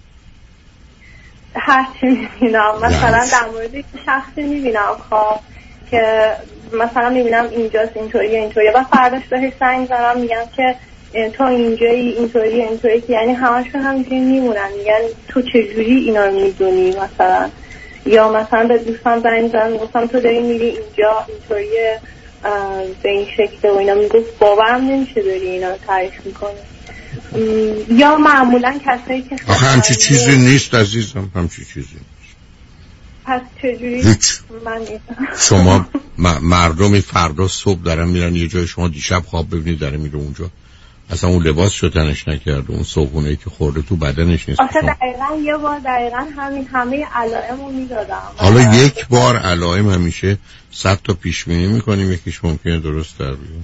هر چی میبینم. مثلا در مورد شخصی میبینم خواب که مثلا میبینم اینجاست، اینطوریه اینطوریه، و فرداش بهش زنگ زنم میگم که تو اینجایی، اینطوریه اینطوریه، که یعنی همشون همینجوری میمونن میگن تو چجوری اینا رو میدونی مثلا. یا مثلا به دوستم زنگ زدم گفتم تو داری میری اینجا اینطوریه به این شکل و اینا، میگفت باورم نمیشه داری اینا رو تعریف میکنه. یا معمولا کسایی که آخه همچی چیزی نیست عزیزم، همچی چیزی نیست. پس چجوری؟ هیچ. من شما مردمی فردا صبح دارن میرن یه جای، شما دیشب خواب ببینید داره میره اونجا، اصلا اون لباس شدنش نکرده، اون صبحونه‌ای که خورده تو بدنش نیست. آخه دقیقاً یه بار دقیقاً همین همه علائمو میدادم. حالا یک بار علائم همیشه صد تا پیش بینی میکنیم، یکیش ممکنه درست در بیاد.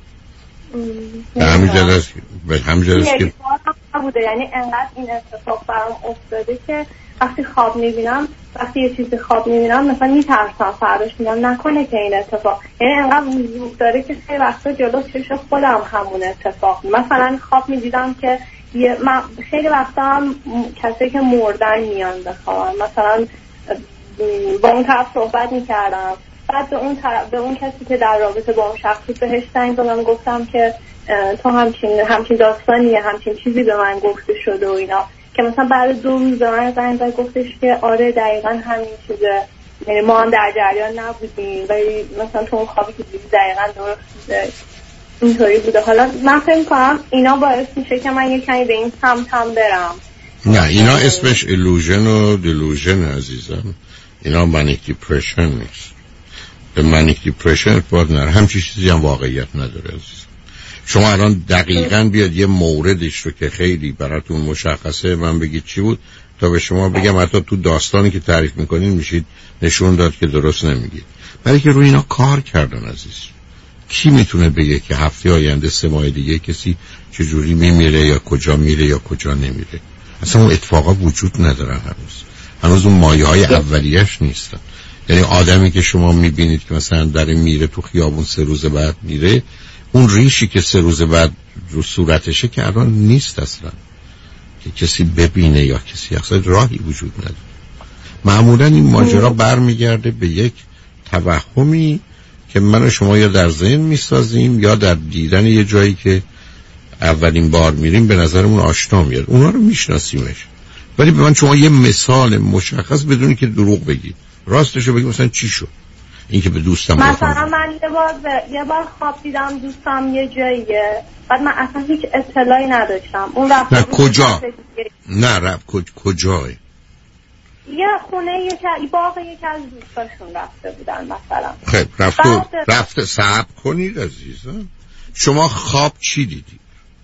به همین جلس به همین جلس که یک بار هم نبوده، یعنی انقدر این اتفاق برام افتاده که وقتی خواب میبینم، وقتی یه چیزی خواب میبینم مثلا میترسم فرداش، میگم نکنه که این اتفاق، یعنی انقدر وجود داره که خیلی وقتا جلو چشم خودم همون اتفاق. مثلا خواب میدیدم که یه من خیلی وقتا هم کسی که مردن میان بخوام، مثلا با اون طرف صحبت میکردم، بعد به اون طرف به اون کسی که در رابطه با اون شخصی بهش زنگ زدم گفتم که تو همچین همچین داستانیه، همچین چیزی به من گفته شده و اینا، که مثلا بعد دو روز به من زنگ زد گفتش که آره دقیقاً همین چیزه، یعنی ما هم در جریان نبودیم ولی مثلا تو اون خوابی که دیدی دقیقاً درست اینطوری بوده. حالا من فکر می‌کنم اینا باعث میشه که من یک کمی به این سمت هم برم. نه اینا اسمش ایلوژن و دیلوژن عزیزم، اینا منیک دیپرشن نیست. به منیک دیپرشن ارتباط نداره، همچین چیزی هم واقعیت نداره عزیزم. شما الان دقیقاً بیاد یه موردش رو که خیلی براتون مشخصه من بگید چی بود تا به شما بگم، حتی تو داستانی که تعریف میکنین میشید نشون داد که درست نمیگید. ولی که روی اینا کار کردن عزیز. کی میتونه بگه که هفته آینده سه ماه دیگه کسی چجوری میمیره یا کجا میره یا کجا نمیره؟ اصلا اون اتفاقا وجود ندارن هنوز. هنوز اون مایه های اولیش نیستن. یعنی آدمی که شما میبینید که مثلا داره میره تو خیابون سه روز بعد میره، اون ریشی که سه روز بعد رو صورتشه که الان نیست اصلا که کسی ببینه یا کسی اصلا راهی وجود نداره. معمولا این ماجرا برمیگرده به یک توهمی که من و شما یا در ذهن میسازیم یا در دیدن یه جایی که اولین بار میریم به نظرمون آشنا میاد، اونا رو میشناسیمش. ولی به من شما یه مثال مشخص بدونی که دروغ بگی، راستشو بگی مثلا چی شد. این که به دوستم مثلا من یه بار یه بار خواب دیدم دوستم یه جاییه، بعد من اصلا هیچ اطلاعی نداشتم. اون رفت نه کجا؟ نه رفت کج... کجای؟ یه خونه یه باغ یکی از دوستاشون رفته بودن مثلا. خب رفت و رفت صبر کنید عزیزم. شما خواب چی دیدی؟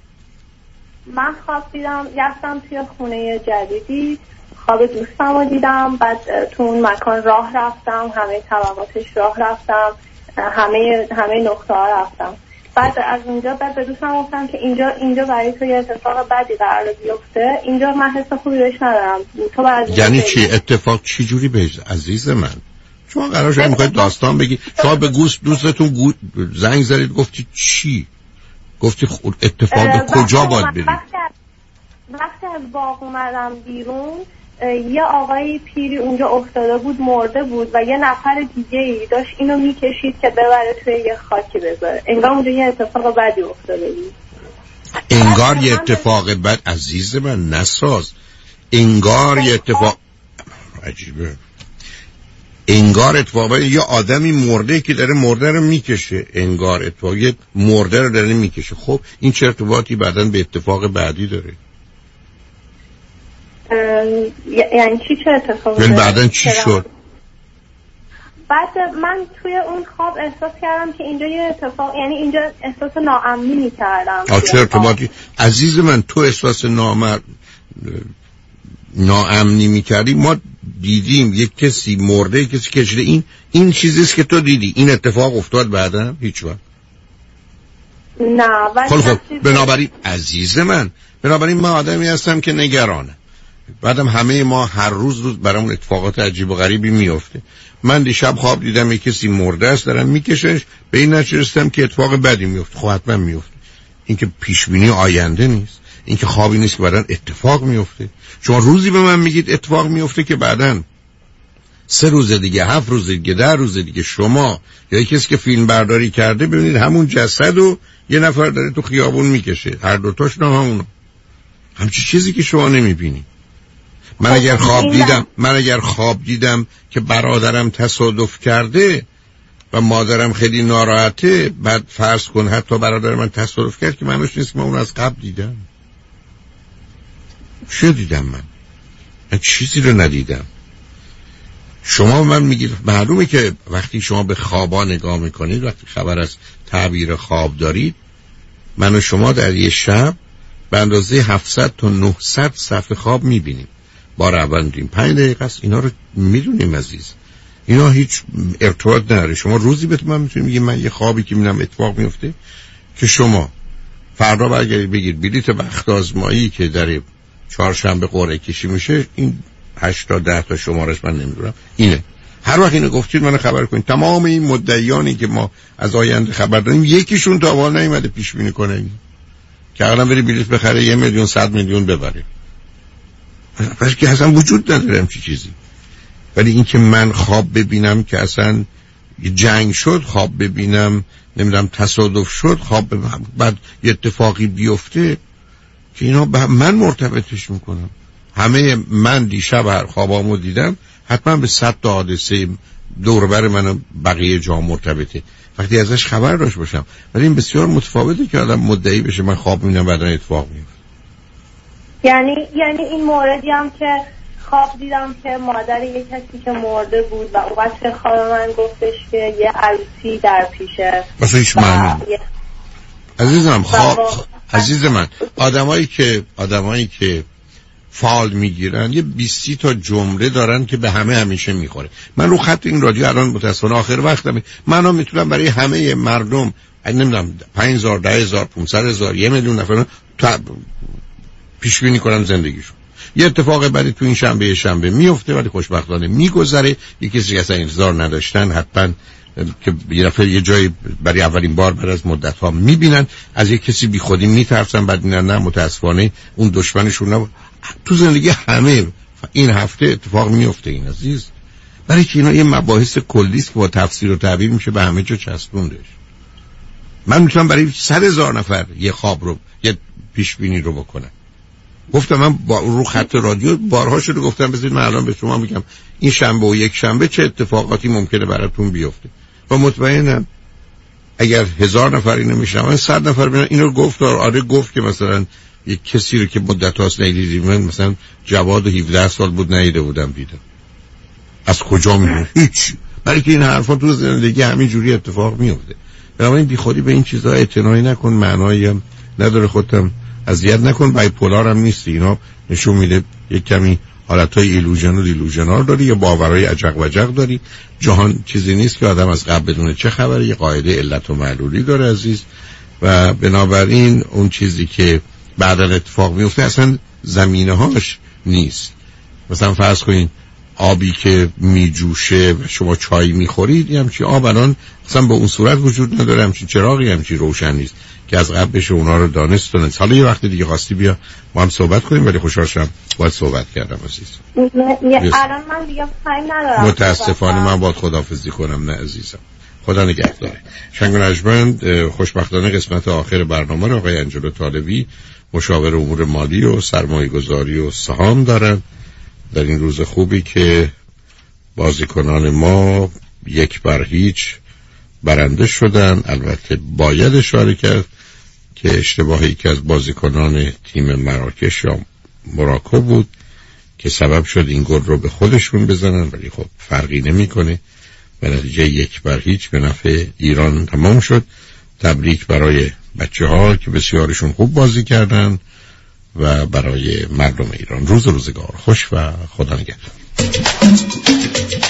من خواب دیدم رفتم توی خونه جدیدی، خواب دوستم رو دیدم، بعد تو اون مکان راه رفتم، همه طبقاتش راه رفتم، همه همه نقطه ها رفتم. بعد از اونجا بعد به دوستم گفتم که اینجا اینجا برای تو یه اتفاق بدی قرار بیفته، اینجا من حس خوبی بهش ندارم. تو بعد یعنی چی اتفاق چی جوری بهش عزیز من؟ شما قرار شده میخواید داستان بگی، شما به گوست دوستتون گو... زنگ زدید گفتی چی؟ گفتی اتفاق به کجا باید برید؟ وقتی از باغ اومدم بیرون یه آقای پیری اونجا افتاده بود مرده بود و یه نفر دیگه ای داشت اینو میکشید که ببره توی یه خاکی بذاره. انگار اونجا یه اتفاق بدی افتاده بود. انگار یه اتفاق بد عزیز من نساز. انگار یه اتفاق عجیبه. انگار اتفاق یه آدمی مرده که داره مرده رو میکشه. انگار اتفاق یه مرده رو داره میکشه. خب این چه ارتباطی بعداً به اتفاق بعدی داره؟ یعنی چی چه اتفاقی؟ یعنی بعداً چی شد؟ بعد من توی اون خواب احساس کردم که اینجا یه اتفاق، یعنی اینجا احساس ناامنی میکردم. آه چه ارتباطی؟ عزیز من تو احساس نامر... ناامنی میکردی. ما دیدیم یک کسی مرده، کسی کشیده. این این چیزیست که تو دیدی. این اتفاق افتاد بعدم هیچ وقت؟ نه ولی خب خب بنابراین عزیز من، بنابراین من آدمی هستم که نگرانم. بعدم همه ما هر روز روز برامون اتفاقات عجیب و غریبی میفته. من دیشب خواب دیدم یک کسی مرده است دارم میکشنش، به این نتیجه رسیدم که اتفاق بدی میفته. خب حتما میفته. این که پیش بینی آینده نیست، این که خوابی نیست که بعدن اتفاق میفته. شما روزی به من میگید اتفاق میفته که بعدن سه روز دیگه، هفت روز دیگه، ده روز دیگه شما یا کسی که فیلم برداری کرده ببینید همون جسد و یه نفر داره تو خیابون میکشه. هر دوتاش نه همونه. همچی چیزی که شما نمیبینید. من اگر خواب دیدم من اگر خواب دیدم که برادرم تصادف کرده و مادرم خیلی ناراحته، بعد فرض کن حتی برادر من تصادف کرد، که معنیش نیست که من اون از قبل دیدم. چی دیدم من؟ من چیزی رو ندیدم. شما من میگید معلومه که وقتی شما به خوابا نگاه میکنید، وقتی خبر از تعبیر خواب دارید، من و شما در یه شب به اندازه هفتصد تا نهصد صفحه خواب میبینیم. بار اول میدیم پنج دقیقه است. اینا رو میدونیم عزیز. اینا هیچ ارتباط نداره. شما روزی به من میتونید بگید من یه خوابی که میبینم اتفاق میفته، که شما فردا برگردید بگید بلیت بخت آزمایی که در چهارشنبه قرعه کشی میشه، این هشت تا ده تا شمارش من نمیدونم اینه. هر وقت اینو گفتید منو خبر کنید. تمام این مدعیانی که ما از آینده خبر داریم، یکیشون تا حالا نیومده پیش بینی کنه که الان بری بلیت بخره یه میلیون صد میلیون ببره. پس که اصلا وجود نداره همچی چیزی. ولی این که من خواب ببینم که اصلا جنگ شد، خواب ببینم نمیدونم تصادف شد، خواب ببینم بعد یه اتفاقی بیفته، که اینا به من مرتبطش میکنم. همه من دیشب هر خوابامو دیدم حتما به صد تا حادثه دور بر من و بقیه جا مرتبطه، وقتی ازش خبر داشت باشم. ولی این بسیار متفاوته که آدم مدعی بشه من خواب میبینم بعدا اتفاق میفته. یعنی یعنی این موردی هم که خواب دیدم که مادر یک کسی که مرده بود و اون وقت خواب من گفتش که یه عروسی در پیشه. مثلا هیچ معنی یه... عزیزم خواب عزیز من آدمایی که آدمایی که فال میگیرن یه بیستی تا جمله دارن که به همه همیشه میخوره. من رو خط این رادیو الان متاسفانه آخر وقتم، منم میتونم برای همه مردم نمیدونم پنج هزار، ده هزار، پانصد هزار، یه میلیون نفر پیش بینی کنم زندگیشون. یه اتفاق بعدی تو این شنبه یه شنبه میفته ولی خوشبختانه میگذره. یه کسی که اصلا انتظار نداشتن حتما که یه دفعه یه جایی برای اولین بار بعد از مدت ها میبینن، از یک کسی بی خودی میترسن، بعد میبینن نه متاسفانه اون دشمنشون نبود. تو زندگی همه این هفته اتفاق میفته این عزیز، برای که اینا یه مباحث کلیست که با تفسیر و تعبیر میشه به همه جا چسبوندش. من میتونم برای صد هزار نفر یه خواب رو یه پیش بینی رو بکنم. گفتم من با رو خط رادیو بارها شده گفتم بذارید من الان به شما میگم این شنبه و یک شنبه چه اتفاقاتی ممکنه براتون بیفته، و مطمئنم اگر هزار نفر اینو میشنون صد نفر ببینن اینو گفت آره گفت که مثلا یک کسی رو که مدت هاست ندیدیم، من مثلا جواد و هفده سال بود ندیده بودم دیدم. از کجا میدونم؟ هیچ. برای که این حرفا تو زندگی همینجوری اتفاق میفته. بنابراین بی خودی به این چیزا اعتنایی نکن، معنایی هم نداره، خودم اذیت نکن. بایپولار هم نیست. اینا نشون میده یک کمی حالتهای ایلوژن و دیلوژنال داری یا باورهای عجق و عجق داری. جهان چیزی نیست که آدم از قبل بدونه چه خبره. یه قاعده علت و معلولی داره عزیز، و بنابراین اون چیزی که بعدا اتفاق میفته اصلا زمینه هاش نیست. مثلا فرض کنین آبی که میجوشه و شما چای میخورید، همچین آب الان اصلا به اون صورت وجود نداره، همچین چراغی همچین روشن نیست که از قبل بشه اونا رو دانست و نست. حالا یه وقت دیگه خواستی بیا ما هم صحبت کنیم، ولی خوشحال شدم باید صحبت کردم عزیز. الان من دیگه تایم ندارم. متاسفانه من باید خداحافظی کنم. نه عزیزم، خدا نگهداره. شنگ و نجمند خوشبختانه قسمت آخر برنامه رو آقای انجلو طالبی، مشاور امور مالی و سرمایه گذاری و سهام دارن. در این روز خوبی که بازیکنان ما یک بر هیچ برنده شدن، البته باید اشاره کرد که اشتباهی که از بازیکنان تیم مراکش یا موراکو بود که سبب شد این گل رو به خودشون بزنن، ولی خب فرقی نمیکنه. به نتیجه یک بر هیچ به نفع ایران تمام شد. تبریک برای بچه ها که بسیارشون خوب بازی کردن و برای مردم ایران. روز روزگار خوش و خدا نگهدار.